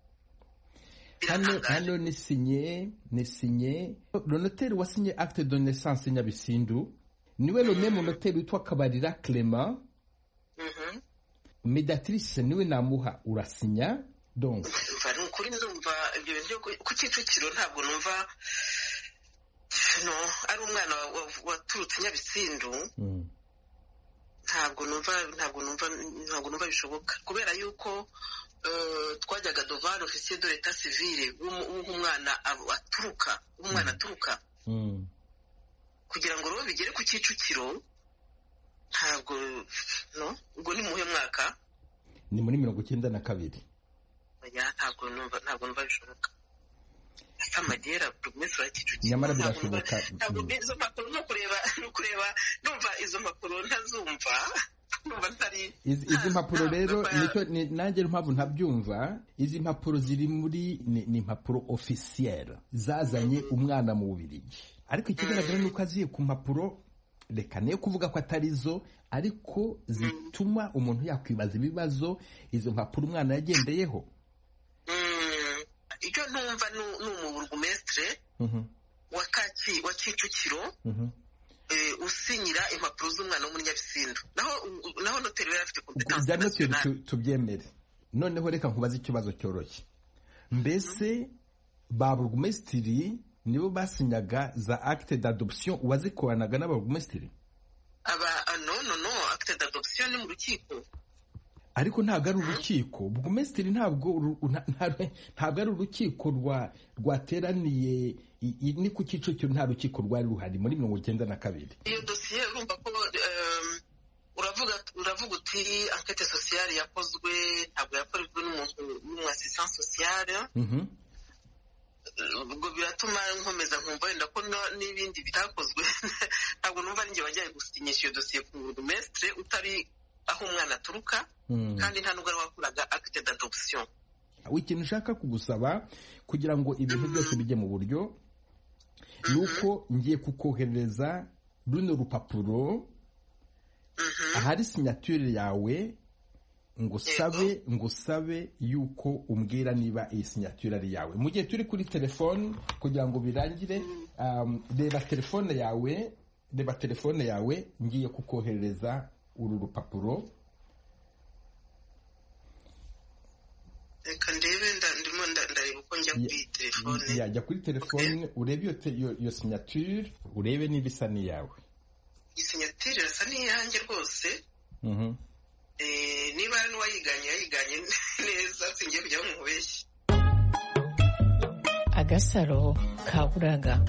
hano ni sinye. Le noteri wasinye acte de naissance Nyabisindu niwe le même noteri witwa Kabarira Clement. Mediatrice niwe Namuha urasinya. Donc mva ukuri ndumva ibyo bintu ku Kicukiro ntabwo numva ari umwana waturutse Nyabisindu. Ntabwo numva bishoboka, kubera yuko twajyaga devant l'officier de l'état civil w'umwana aturuka kugira ngo rero bigere ku Kicukiro. Ntabwo ubwo ni muhe mwaka? Ni muri 1992. Ntabwo numva bishoboka. Asamagera burugumesitiri wa Kicukiro. Nyamara birashoboka. Ntabwo izo mpapuro no kureba numva izo mpapuro ntazumva. izi mpapuro rero nanjye mpamvu ntabyumva. Izi mpapuro ziri muri ni impapuro officielle zazanye umwana mu Bubiligi, ariko ikigaragara ni uko aziye ku mpapuro, reka ne kuvuga ko atari zo, ariko zituma umuntu yakwibaza ibibazo izo mpapuro umwana yagendeyeho. Icyo ntumva ni umuburugumesitire wa Kicukiro usinyira impapuro z'umwana w'umunyabisindu, naho noteri yari afite kompetansi nationale. Tubyemere. Noneho reka nkubaze ikibazo cyoroshye. Mbese ba burugumesitiri nibo basinyaga za acte d'adoption wazikoranaga n'abarugumesitiri? No acte d'adoption ni mu rukiko. Ariko ntabwo ari urukiko. Burugumesitiri ntabwo ari urukiko rwateraniye ni ku Kicukiro, nta rukiko rwari ruhari muri 1992. Iyo dosiye urumva ko uravuga uti enquête sociale yakozwe, ntabwo yakorejwe n'umu assistant sociale. Ubwo biratuma nkomeza nkumva wenda ko n'ibindi bitakozwe. Ntabwo numva ari njye wajyaye gusinyisha iyo dosiye ku burugumesitire utari aho umwana aturuka, kandi nta nubwo ari wakoraga acte d'adoption. Ikintu ushaka kugusaba kugira ngo ibintu byose bijye mu buryo ni uko ngiye kukohereza runo rupapuro ahari signature yawe, ngusabe yuko umbwira niba iyi signature ari yawe. Mu gihe turi kuri telefone kugira ngo birangire, reba telefone yawe ngiye kukohereza uru rupapuro. Reka ndebe, ndimo ndareba uko njya kuri telefone. Yajya kuri telefone urebe iyo signature, urebe niba isa n'iyawe. Iyi signature irasa n'iyanjye rwose. Niba yayiganye neza, singiye kujya bamubeshya. Agasaro kaburaga.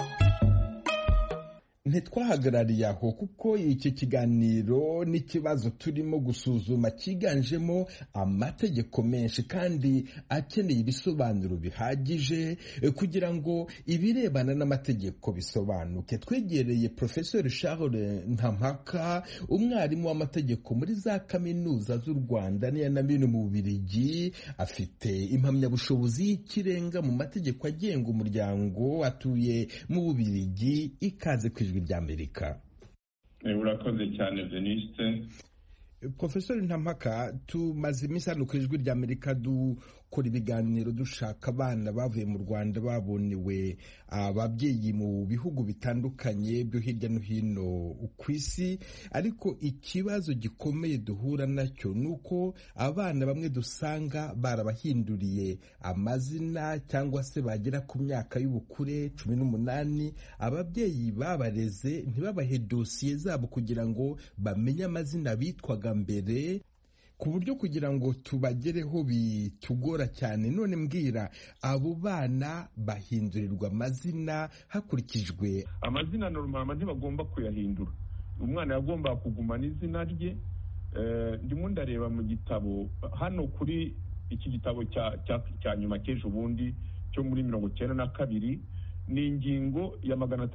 Ntitwahagarariye aho, kuko iki kiganiro n'ikibazo turimo gusuzuma cyiganjemo amategeko menshi kandi akeneye ibisobanuro bihagije kugira ngo ibirebana n'amategeko bisobanuke. Twegereye Professeur Charles Ntampaka, umwarimu w'amategeko muri za kaminuza z'u Rwanda na bino mu Bubiligi, afite impamyabushobozi y'ikirenga mu mategeko agenga umuryango, atuye mu Bubiligi. Ikaze kwijwi ry'Amerika. Urakoze cyane Veniste. Professor Ntampaka, tumaze iminsi hano ku ijwi ry'Amerika dukora ibiganiro dushaka abana bavuye mu Rwanda babonewe ababyeyi mu bihugu bitandukanye byo hirya no hino ku isi, ariko ikibazo gikomeye duhura nacyo ni uko abana bamwe dusanga barabahinduriye amazina cyangwa se bagera ku myaka y'ubukure 18, ababyeyi babareze ntibabahe dosiye zabo kugira ngo bamenye amazina bitwaga mbere, ku buryo kugira ngo tubagereho bitugora cyane. None mbwira, abo bana bahindurirwa amazina hakurikijwe amazina normal, ntibagomba kuyahindura. Umwana yagomba kugumana izina rye. Ndimo ndareba mu gitabo hano kuri iki gitabo cya nyuma cy'ejo bundi cyo muri 1992, ni ingingo ya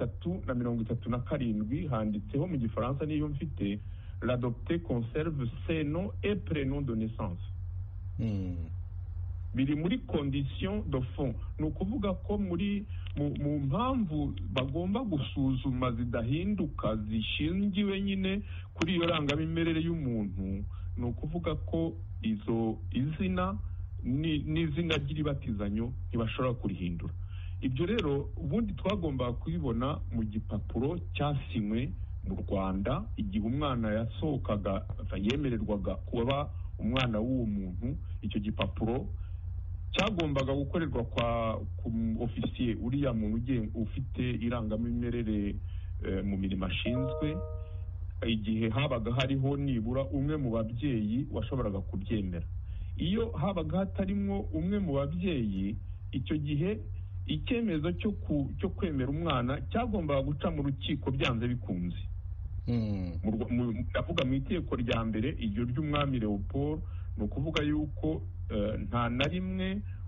337, handitseho mu Gifaransa niyo mfite: l'adopté conserve ses noms et prénoms de naissance. Biri muri condition de fond. Ni ukuvuga ko muri mu mpamvu bagomba gusuzuma zidahinduka zishingiwe nyine kuri iyo rangamimerere y'umuntu, ni ukuvuga ko izina n'izina ry'iribatizanyo ntibashobora kurihindura. Ibyo rero ubundi twagomba kubibona mu gipapuro cyasinywe mu Rwanda igihe umwana yasohokaga, yemererwaga kuba umwana w'uwo muntu. Icyo gipapuro cyagombaga gukorerwa ku ofisiye, uriya muntu ufite irangamimerere mu mirimo ashinzwe, igihe habaga hariho nibura umwe mu babyeyi washoboraga kubyemera. Iyo habaga hatarimo umwe mu babyeyi, icyo gihe icyemezo cyo kwemera umwana cyagombaga guca mu rukiko byanze bikunze. Ndavuga mu itegeko rya mbere, iryo ry'umwami Leopold, ni ukuvuga yuko nta na rimwe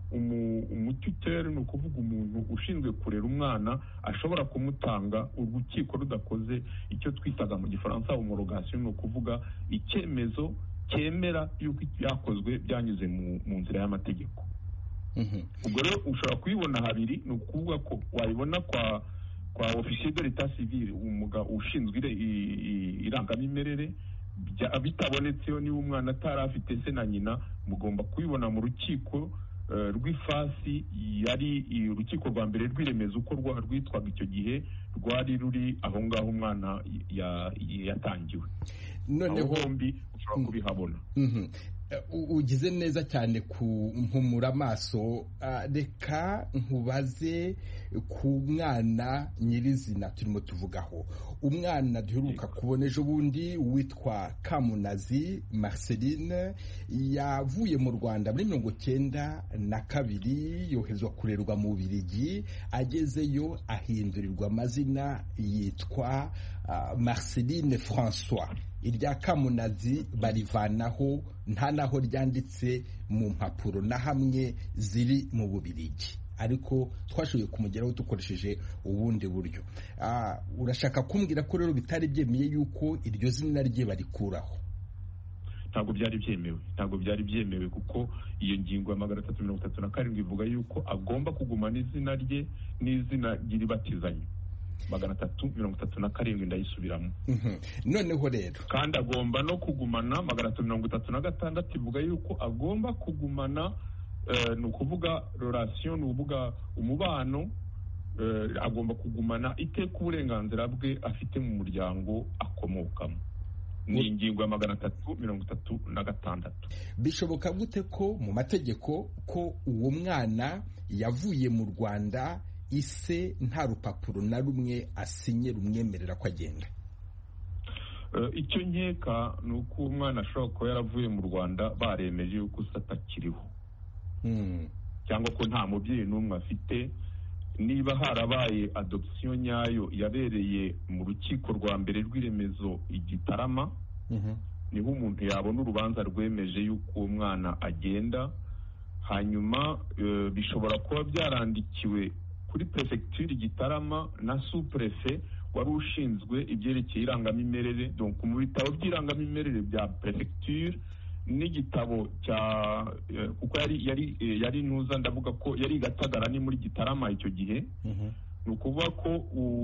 umututeri ni ukuvuga umuntu ushinzwe kurera umwana ashobora kumutanga urukiko rudakoze icyo twitaga mu gifaransa homologation, ni ukuvuga icyemezo cyemera yuko byakozwe byanyuze mu nzira y'amategeko. ubwo rero ushobora kuyibona habiri, ni ukuvuga ko wayibona kwa ofisiye de l'etat civil, ushinzwe irangamimerere. Bitabonetseyo niba umwana atari afite se na nyina, mugomba kuyibona mu rukiko rw'ifasi, yari urukiko rwa mbere rw'iremezo uko rwitwaga icyo gihe, rwari ruri aho ngaho umwana yatangiwe. Noneho bombi ushobora kubihabona. Ugize neza cyane kumpumura amaso. Reka nkubaze ku mwana nyirizina turimo tuvugaho. Umwana duheruka kubona ejo bundi witwa Kamunazi Marceline, yavuye mu Rwanda muri 1992, yoherezwa kurerwa mu Bubiligi. Agezeyo ahindurirwa amazina, yitwa Marceline François. Irya Kamunazi barivanaho, nta naho ryanditse mu mpapuro na hamwe ziri mu Bubiligi, ariko twashoboye kumugeraho dukoresheje ubundi buryo. Urashaka kumbwira ko rero bitari byemeye yuko iryo zina rye barikuraho? Ntabwo byari byemewe kuko iyo ngingo ya 337 ivuga yuko agomba kugumana izina rye n'izina ry'iribatizanya. 337 ndayisubiramo. Noneho rero kandi agomba no kugumana 336 ivuga yuko agomba kugumana ni ukuvuga relation, ni ukuvuga umubano, agomba kugumana iteka uburenganzira bwe afite mu muryango akomokamo. Ni ingingo ya 336. Bishoboka gute ko mu mategeko ko uwo mwana yavuye mu Rwanda ise nta rupapuro na rumwe asinye rumwemerera ko agenda? Icyo nkeka ni uko umwana ashobora kuba yaravuye mu Rwanda baremeje yuko se atakiriho, cyangwa ko nta mubyeyi n'umwe afite. Niba harabaye adoption nyayo yabereye mu rukiko rwa mbere rw'iremezo i Gitarama, niho umuntu yabona urubanza rwemeje yuko uwo mwana agenda. Hanyuma bishobora kuba byarandikiwe kuri prefecture Gitarama na sous-préfet wari ushinzwe ibyerekeye irangamimerere. Donc mu bitabo by'irangamimerere bya prefecture n'igitabo cya kuko yari ntuza, ndavuga ko yari Gatagara ni muri Gitarama icyo gihe. Ni ukuvuga ko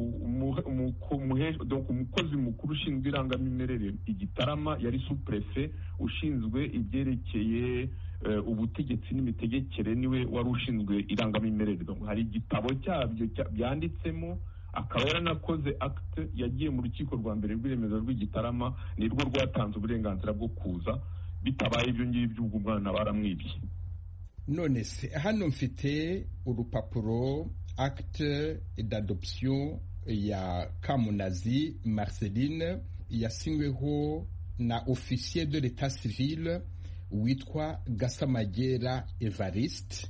umukozi mukuru ushinzwe irangamimerere i Gitarama yari sous-préfet ushinzwe ibyerekeye ubutegetsi n'imitegekere, niwe wari ushinzwe irangamimerere. Hari igitabo cyabyo byanditsemo, akaba yaranakoze acte yagiye mu rukiko rwa mbere rw'iremezo rw'Igitarama, nirwo rwatanze uburenganzira bwo kuza. Bitabaye ibyo ngibyo ubwo umwana baramwibye. None se hano mfite urupapuro acte d'adoption ya Kamunazi Marceline yasinyweho na officier de l'état civil witwa Gasamagera Evariste,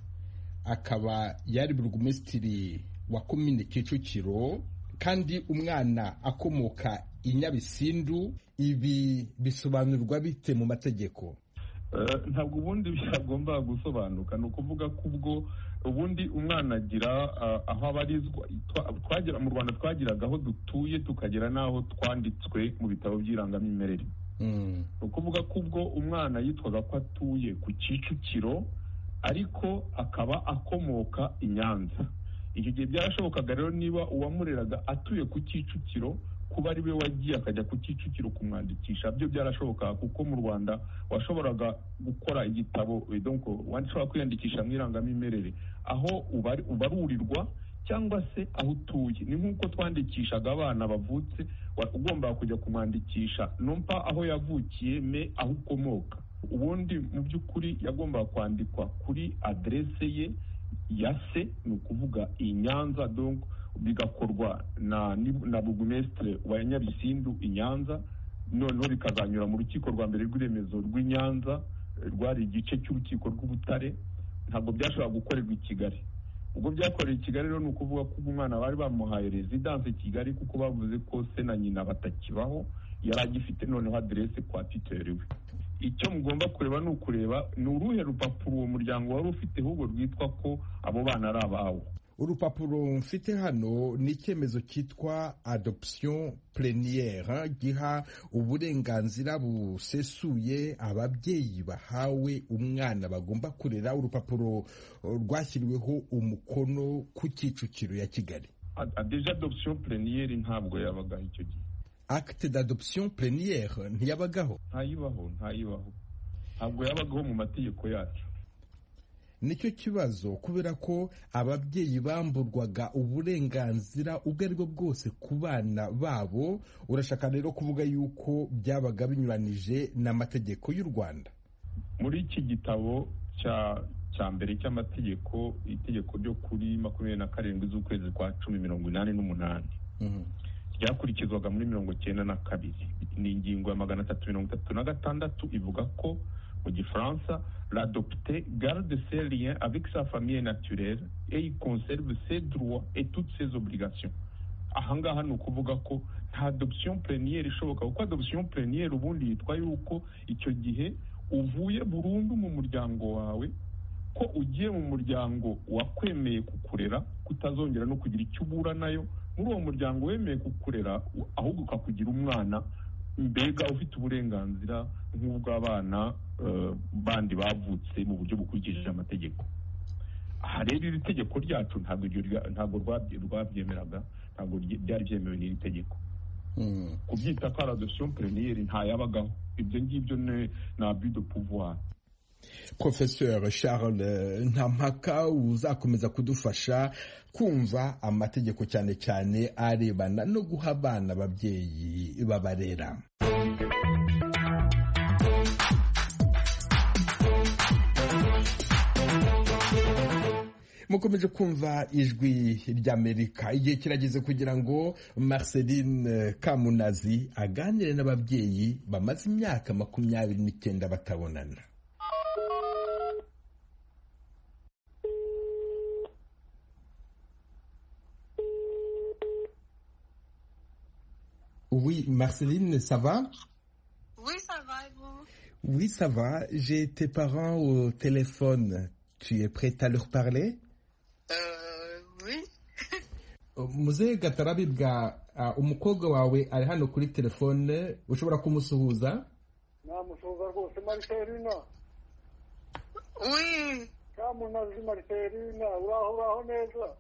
akaba yari burugumesitiri wa komine Kicukiro, kandi umwana akomoka i Nyabisindu. Ibi bisobanurwa bite mu mategeko? Ntabwo ubundi byagomba gusobanuka. Ni ukuvuga ko ubwo ubundi umwana agira aho abarizwa. Twagira mu Rwanda twagiraga aho dutuye, tukagira n'aho twanditswe mu bitabo by'irangamimerere. Ni ukuvuga ko ubwo umwana yitwaga ko atuye ku Kicukiro ariko akaba akomoka i Nyanza. Icyo gihe byarashobokaga rero niba uwamureraga atuye ku Kicukiro kuba ari we wagiye akajya ku Kicukiro kumwandikisha. Byo byarashoboka kuko mu Rwanda washoboraga gukora igitabo, donc washobora kwiyandikisha mu irangamimerere aho ubarurirwa cyangwa se aho utuye. Ni nk'uko twandikishaga abana bavutse, ugomba kujya kumwandikisha nompa aho yavukiye me aho ukomoka. Ubundi mu by'ukuri yagombaga kwandikwa kuri adresse ye ya se, ni ukuvuga i Nyanza. Donc bigakorwa na burugumesitire wa Nyabisindu i Nyanza, noneho bikazanyura mu rukiko rwa mbere rw'iremezo rw'i Nyanza, rwari igice cy'urukiko rw'Ubutare. Ntabwo byashobora gukorerwa i Kigali. Ubwo byakorewe i Kigali rero ni ukuvuga ko umwana bari bamuhaye residence i Kigali kuko bavuze ko se na nyina batakibaho, yari agifite noneho adresse kwa tuteri we. icyo mugomba kureba ni ukureba ni uruhe rupapuro uwo muryango wari ufite ahubwo rwitwa ko abo bana ari abawo. urupapuro mfite hano ni icyemezo cyitwa adoption plénière giha uburenganzira busesuye ababyeyi bahawe umwana bagomba kurera. urupapuro rwashyiriweho umukono ku Kicukiro ya Kigali. Déjà adoption plénière ntabwo yabagaho icyo gihe. Acte d'adoption plénière ntiyabagaho. ntayibaho ntabwo yabagaho mu mategeko yacu. nicyo kibazo kubera ko ababyeyi bamburwaga uburenganzira ubwo ari bwo bwose ku bana babo. urashaka rero kuvuga yuko byabaga binyuranije n'amategeko y'u Rwanda? muri iki gitabo cya mbere cy'amategeko, itegeko ryo kuri 27 z'ukwezi kwa 10/88 ryakurikizwaga muri 1992. ni ingingo ya 336 ivuga ko mu gifaransa l'adopté garde ses liens avec sa famille naturelle et il conserve ses droits et toutes ses obligations. ahangaha ni ukuvuga ko nta adoption plénière ishoboka, kuko adoption plénière ubundi yitwa yuko icyo gihe uvuye burundu mu muryango wawe, ko ugiye mu muryango wakwemeye kukurera, kutazongera no kugira icyo ubura nayo muri uwo muryango wemeye kukurera, ahubwo ukakugira umwana mbega ufite uburenganzira nk'ubw'abana bandi bavutse mu buryo bukurikije amategeko. aha rero iri tegeko ryacu ntabwo rwabyemeraga, ntabwo byari byemewe n'iri tegeko. kubyita ko ari adoption plénière ntayabagaho. ibyo ngibyo ni abus de pouvoir. Professeur Charles Ntampaka uzakomeza kudufasha kumva amategeko cyane cyane arebana no guha abana ababyeyi babarera. mukomeje kumva ijwi ry'Amerika. igihe kirageze kugira ngo Marceline Kamunazi aganire n'ababyeyi bamaze imyaka 29 batabonana. Oui, Marceline, ça va? Oui, ça va, et vous? Oui, ça va. J'ai tes parents au téléphone. Tu es prête à leur parler? Oui. Muzehe Gatarabibwa, umukobwa wawe ari hano kuri telefone, ushobora kumusuhuza? namusuhuza rwose. Marcelina. Oui. Kamunazi Marcelina, uraho neza?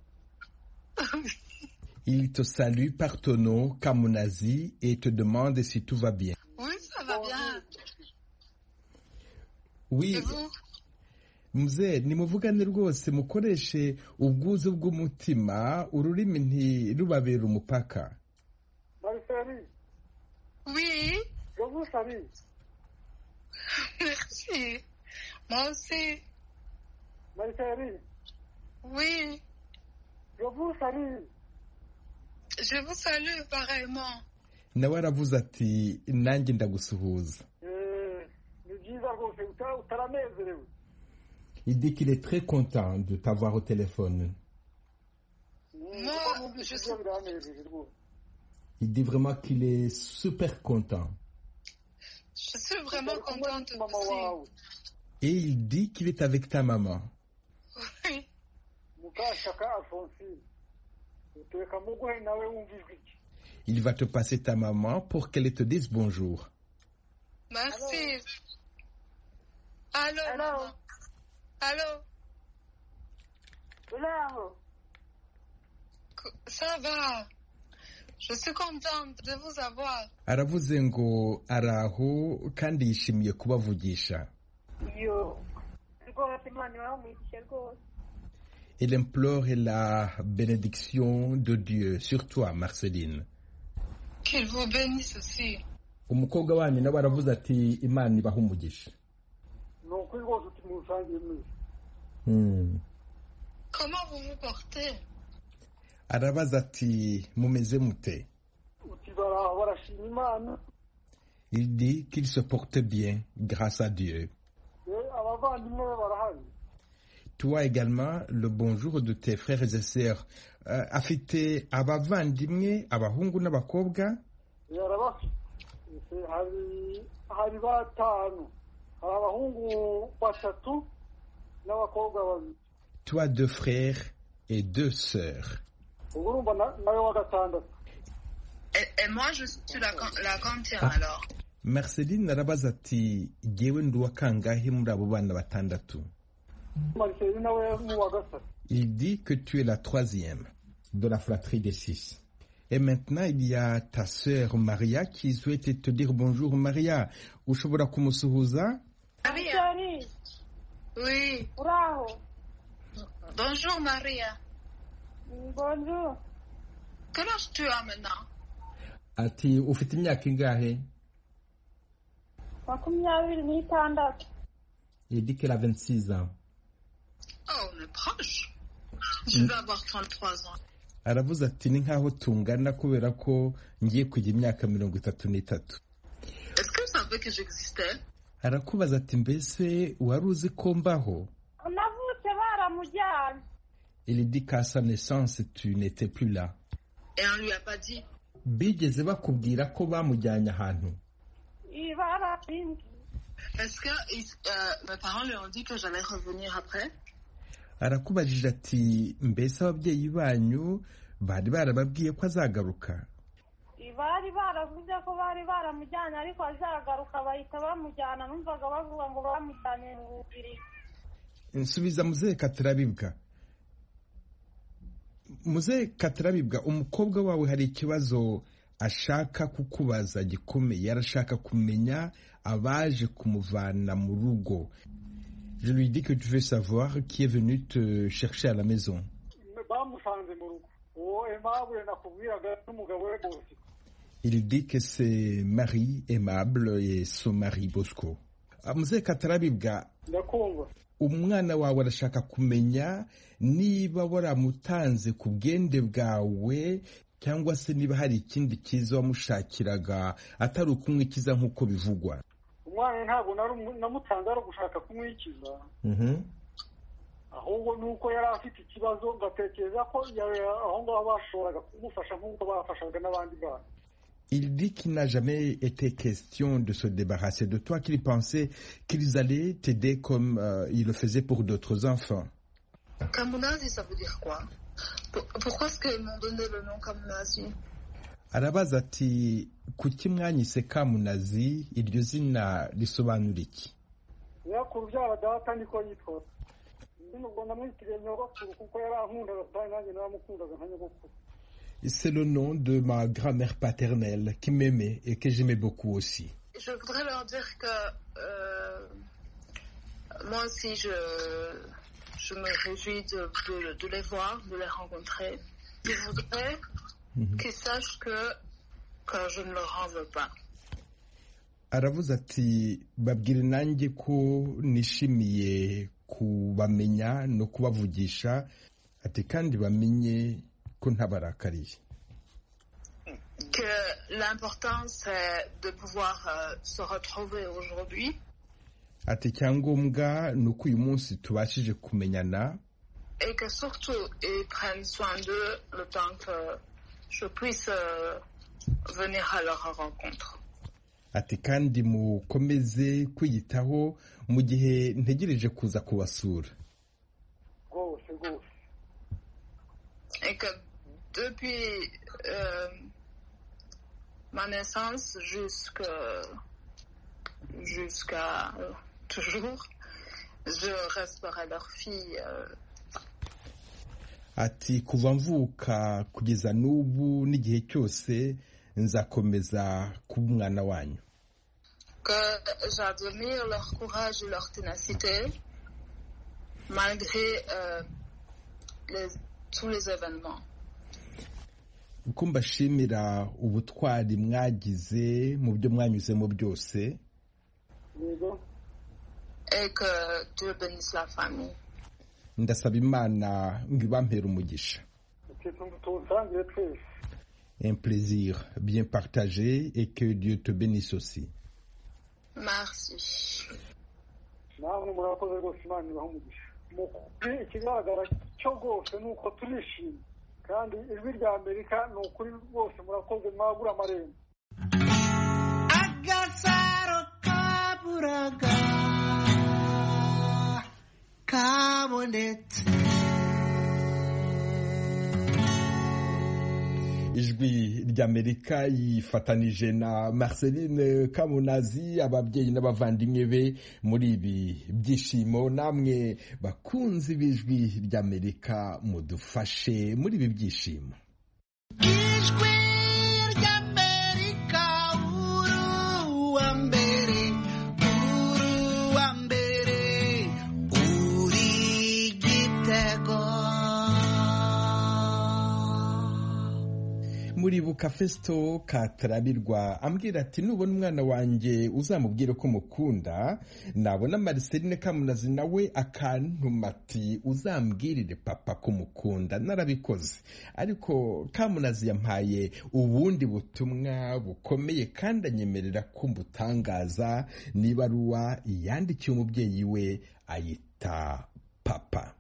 Il te salue par ton nom, Kamunazi, et te demande si tout va bien. Oui, ça va bien. Oui. Et vous? Mzee, nimuvugane rwose mukoreshe ubwuzu bw'umutima, ururimi ntirubabera umupaka. Marceline. Oui. Je vous salue. Merci. Moi aussi. Marceline. Oui. Je vous salue. Je vous salue pareillement. nawe aravuze ati nanjye ndagusuhuza. Ni byiza rwose utaranezerewe. Il dit qu'il est très content de t'avoir au téléphone. Moi, je suis... Il dit vraiment qu'il est super content. Je suis vraiment contente aussi. Et il dit qu'il est avec ta maman. Oui. Il va te passer ta maman pour qu'elle te dise bonjour. Merci. Allô, maman. Allô. Bravo. Ça va. Je suis contente de vous avoir. Aravuze ngo araho kandi yishimiye kubavugisha. Elle implore la bénédiction de Dieu sur toi, Marceline. Qu'il vous bénisse aussi. Umukobwa wanyu nawe aravuze ati Imana ibahe umugisha. Comment vous vous portez? Arabaza ati mumeze mute? Il dit qu'il se porte bien grâce à Dieu. Toi également, le bonjour de tes frères et sœurs. Afite abavandimwe abahungu n'abakobwa? abahungu 3 n'abakobwa 2. Tu as 2 frères et 2 sœurs. Urumva nawe wa 6. Et moi je suis la quantième alors. Marceline arabaza ati jyewe ndi uwa kangahe muri abo bana 6? Marceline nawe mu wa 3. Il dit que tu es la 3e de la fratrie des 6. Et maintenant, il y a ta sœur Maria qui souhaite te dire bonjour. Maria, ushobora kumusuhuza? Maria. Oui. Bravo. Bonjour Maria. Bonjour. Quel âge tu as maintenant? Ati ufite imyaka ingahe? 26. Il dit qu'elle a 26 ans. Oh, on est proche. Je vais avoir 33 ans. Aravuze ati ni nkaho tungana kubera ko ngiye kujya imyaka 33. Est-ce que vous savez que j'existais? Arakubaza ati mbese wari uzi ko mbaho? Navutse baramujyana. Il dit qu'à sa naissance tu n'étais plus là. Et on lui a pas dit? Bigeze bakubwira ko bamujyanye ahantu? Est-ce que mes parents lui ont dit que j'allais revenir après? Arakubajije ati mbese ababyeyi banyu bari barababwiye ko azagaruka? Bari baravuze ko bari baramujyanye ariko azagaruka bahita bamujyana, numvaga bavuga ngo bamujyanye mu Bubiligi. Nsubiza Muzehe Katarabibwa. Muzehe Katarabibwa, umukobwa wawe hari ikibazo ashaka kukubaza gikomeye, yarashaka kumenya abaje kumuvana mu rugo. Je lui dis que tu veux savoir qui est venu te chercher à la maison. Il dit que c'est Marie Aimable et son mari Bosco. Muzehe Katarabibwa, umwana wawe arashaka kumenya niba waramutanze ku bwende bwawe cyangwa se niba hari ikindi kiza wamushakiraga atari ukumwikiza nk'uko bivugwa. Umwana ntabwo namutanze ari gushaka kumwikiza. Ahubwo nuko yari afite ikibazo ngatekereza ko aho ngaho bashoboraga kumufasha nk'uko bafashaga n'abandi bana. Il dit qu'il n'a jamais été question de se débarrasser de toi, qu'il pensait qu'ils allaient t'aider comme ils le faisaient pour d'autres enfants. Kamunazi, ça veut dire quoi? Pourquoi est-ce qu'ils m'ont donné le nom Kamunazi? Arabaza ati kuki mwanyise Kamunazi, iryo zina risobanura iki? Yakuru byara data niko yitwa. Nubwo namwitiriye nyogokuru kuko yarankundaga kandi nanjye naramukundaga nka nyogokuru. C'est le nom de ma grand-mère paternelle qui m'aimait et que j'aimais beaucoup aussi. Je voudrais leur dire que moi aussi je me réjouis de les voir, de les rencontrer. Je voudrais qu'ils sachent que je ne leur en veux pas. Aravuze ati babwire nanjye ko nishimiye kubamenya no kubavugisha ati kandi bamenye ko ntabarakariye. Que l'important c'est de pouvoir se retrouver aujourd'hui. Ati cyangombwa nuko uyu munsi tubashije kumenyana. Et que surtout ils prennent soin d'eux le temps que je puisse venir à leur rencontre. Ati kandi mukomeze kwiyitaho mu gihe ntegereje kuza kubasura. Et que depuis ma naissance jusqu'à toujours, je resterai leur fille. Ati kuva mvuka kugeza n'ubu n'igihe cyose nzakomeza kuba umwana wanyu. Que j'admire leur courage et leur ténacité malgré tous les événements. Uko mbashimira ubutwari mwagize mu byo mwanyuzemo byose. Et que Dieu bénisse la famille. Ndasaba Imana ngo ibampere umugisha. Un plaisir bien partagé et que Dieu te bénisse aussi. Merci. Namwe murakoze rwose Imana ibahe umugisha. Mukuri ikigaragara cyo rwose nuko turishimye kandi ijwi rya Amerika ni ukuri rwose murakoze mwagura amarembo. Agasaro kaburaga kabonetse. ijwi ry'Amerika yifatanije na Marceline Kamunazi, ababyeyi n'abavandimwe be muri ibi byishimo. Namwe bakunzi b'ijwi ry'Amerika mudufashe muri ibi byishimo. Ijwi ry'Amerika uruwa mbere, uruwa mbere, uri igitego. Muribuka Festo Katarabirwa ambwira ati nubona umwana wanjye uzamubwire ko mukunda. Nabona Marceline Kamunazi nawe akantuma ati uzambwirire papa ko mukunda. Narabikoze, ariko Kamunazi yampaye ubundi butumwa bukomeye kandi anyemerera ko mbutangaza. N'ibaruwa yandikiye umubyeyi we ayita papa.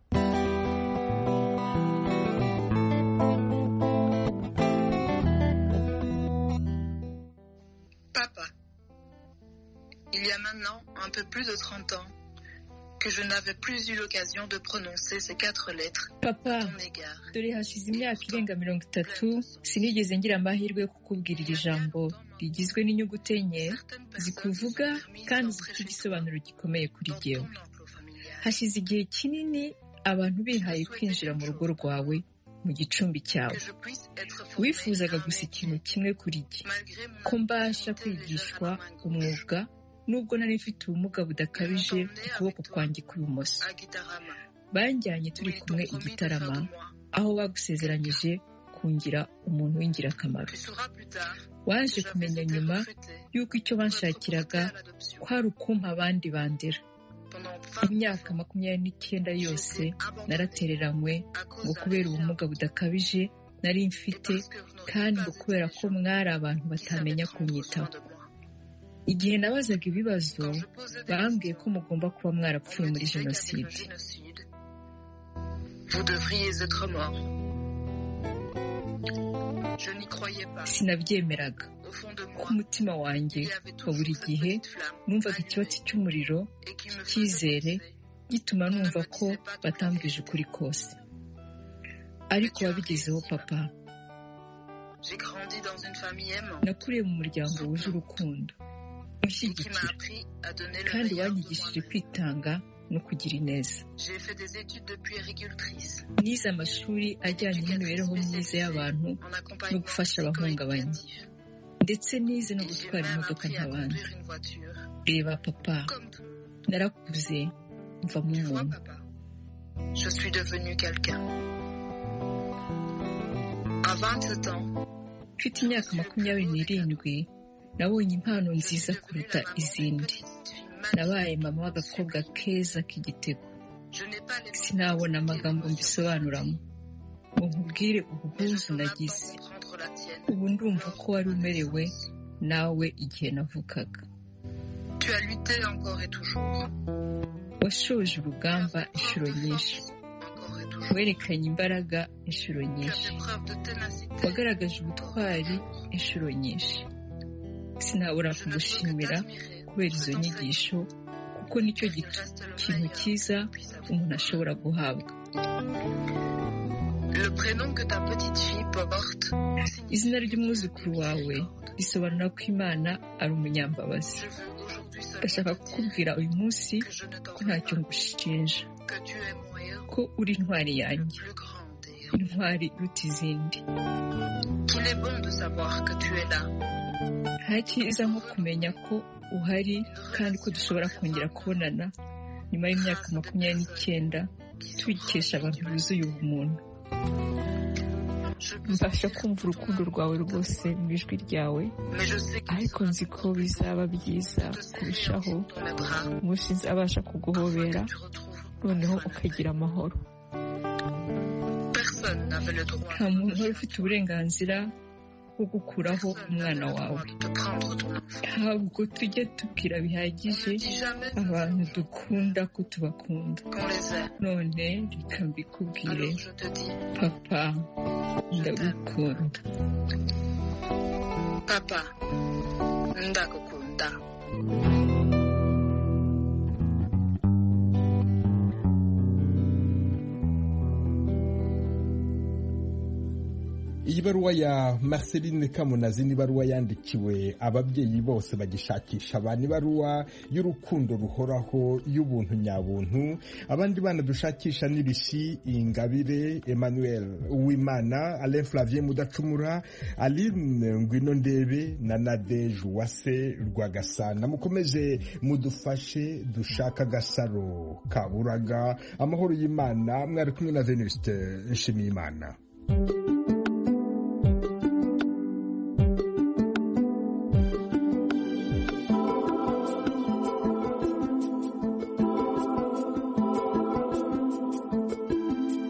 Papa, il y a maintenant un peu plus de 30 ans que je n'avais plus eu l'occasion de prononcer ces 4 lettres. Papa, dore hashize imyaka irenga 30 sinigeze ngira amahirwe yo kukubwira iri jambo rigizwe n'inyuguti enye zikuvuga kandi zifite igisobanuro gikomeye kuri jyewe. Hashize igihe kinini abantu bihaye kwinjira mu rugo rwawe, mu gicumbi cyawe. Wifuzaga gusa ikintu kimwe kuri jye, ko mbasha kwigishwa umwuga nubwo nari mfite ubumuga budakabije ukuboko kwanjye kw'ibumoso. Banjyanye turi kumwe i Gitarama, aho bagusezeranyije kungira umuntu w'ingirakamaro. Waje kumenya nyuma y'uko icyo banshakiraga kwari ukumpa abandi bandera. Imyaka 29 yose naratereranywe ngo kubera ubumuga budakabije nari mfite, kandi ngo kubera ko mwari abantu batamenya kunyitaho. Igihe nabazaga ibibazo bambwiye ko mugomba kuba mwarapfuye muri jenoside. Sinabyemeraga. Ku mutima wanjye wa buri gihe numvaga ikibatsi cy'umuriro cyizere gituma numva ko batambwije ukuri kose. Ariko wabigezeho papa. Nakuriye mu muryango wuje urukundo, ushyigikira, kandi wanyigishije kwitanga no kugira ineza. Nize amashuri ajyanye n'imibereho myiza y'abantu no gufasha abahungabanye, ndetse nize no gutwara imodoka nk'abandi. Reba papa, narakuze mvamo umuntu. Je suis devenu quelqu'un. À 27 ans, mfite imyaka 27, nabonye impano nziza kuruta izindi. Nabaye mama w'agakobwa keza k'igitego. Sinabona amagambo mbisobanuramo ngo nkubwire ubwuzu nagize. Ubu ndumva ko wari umerewe nawe igihe navukaga. Tu as lutté encore et toujours. Washoje urugamba inshuro nyinshi, werekanye imbaraga inshuro nyinshi, wagaragaje ubutwari inshuro nyinshi. Sinabura kugushimira kubera izo nyigisho, kuko nicyo kintu cyiza umuntu ashobora guhabwa. Izina ry'umwuzukuru wawe risobanura ko Imana ari umunyambabazi. Ndashaka kukubwira uyu munsi ko ntacyo ngushinja, ko uri intwari yanjye, intwari iruta izindi. Nta cyiza nko kumenya ko uhari kandi ko dushobora kongera kubonana nyuma y'imyaka 29 tubikesha abantu buzuye ubumuntu. Mbasha kumva urukundo rwawe rwose mu ijwi ryawe, ariko nzi ko bizaba byiza kurushaho umunsi nzabasha kuguhobera noneho ukagira amahoro. Nta muntu wari ufite uburenganzira bwo gukuraho umwana wawe. Ntabwo tujya tubwira bihagije abantu dukunda ko tubakunda. None reka mbikubwire, papa, ndagukunda. Papa, ndagukunda. iyi baruwa ya Marceline Kamunazi ni baruwa yandikiwe ababyeyi bose bagishakisha abana, ibaruwa y'urukundo ruhoraho y'ubuntu nyabuntu. Abandi bana dushakisha ni Rishi Ingabire, Emmanuel Uwimana, Alain Flavien Mudacumura, Aline Ngwino Ndebe na Nadege Uwase Rwagasana. Mukomeze mudufashe dushaka Gasaro Kaburaga. Amahoro y'Imana. Mwari kumwe na Venuste Nshimiyimana.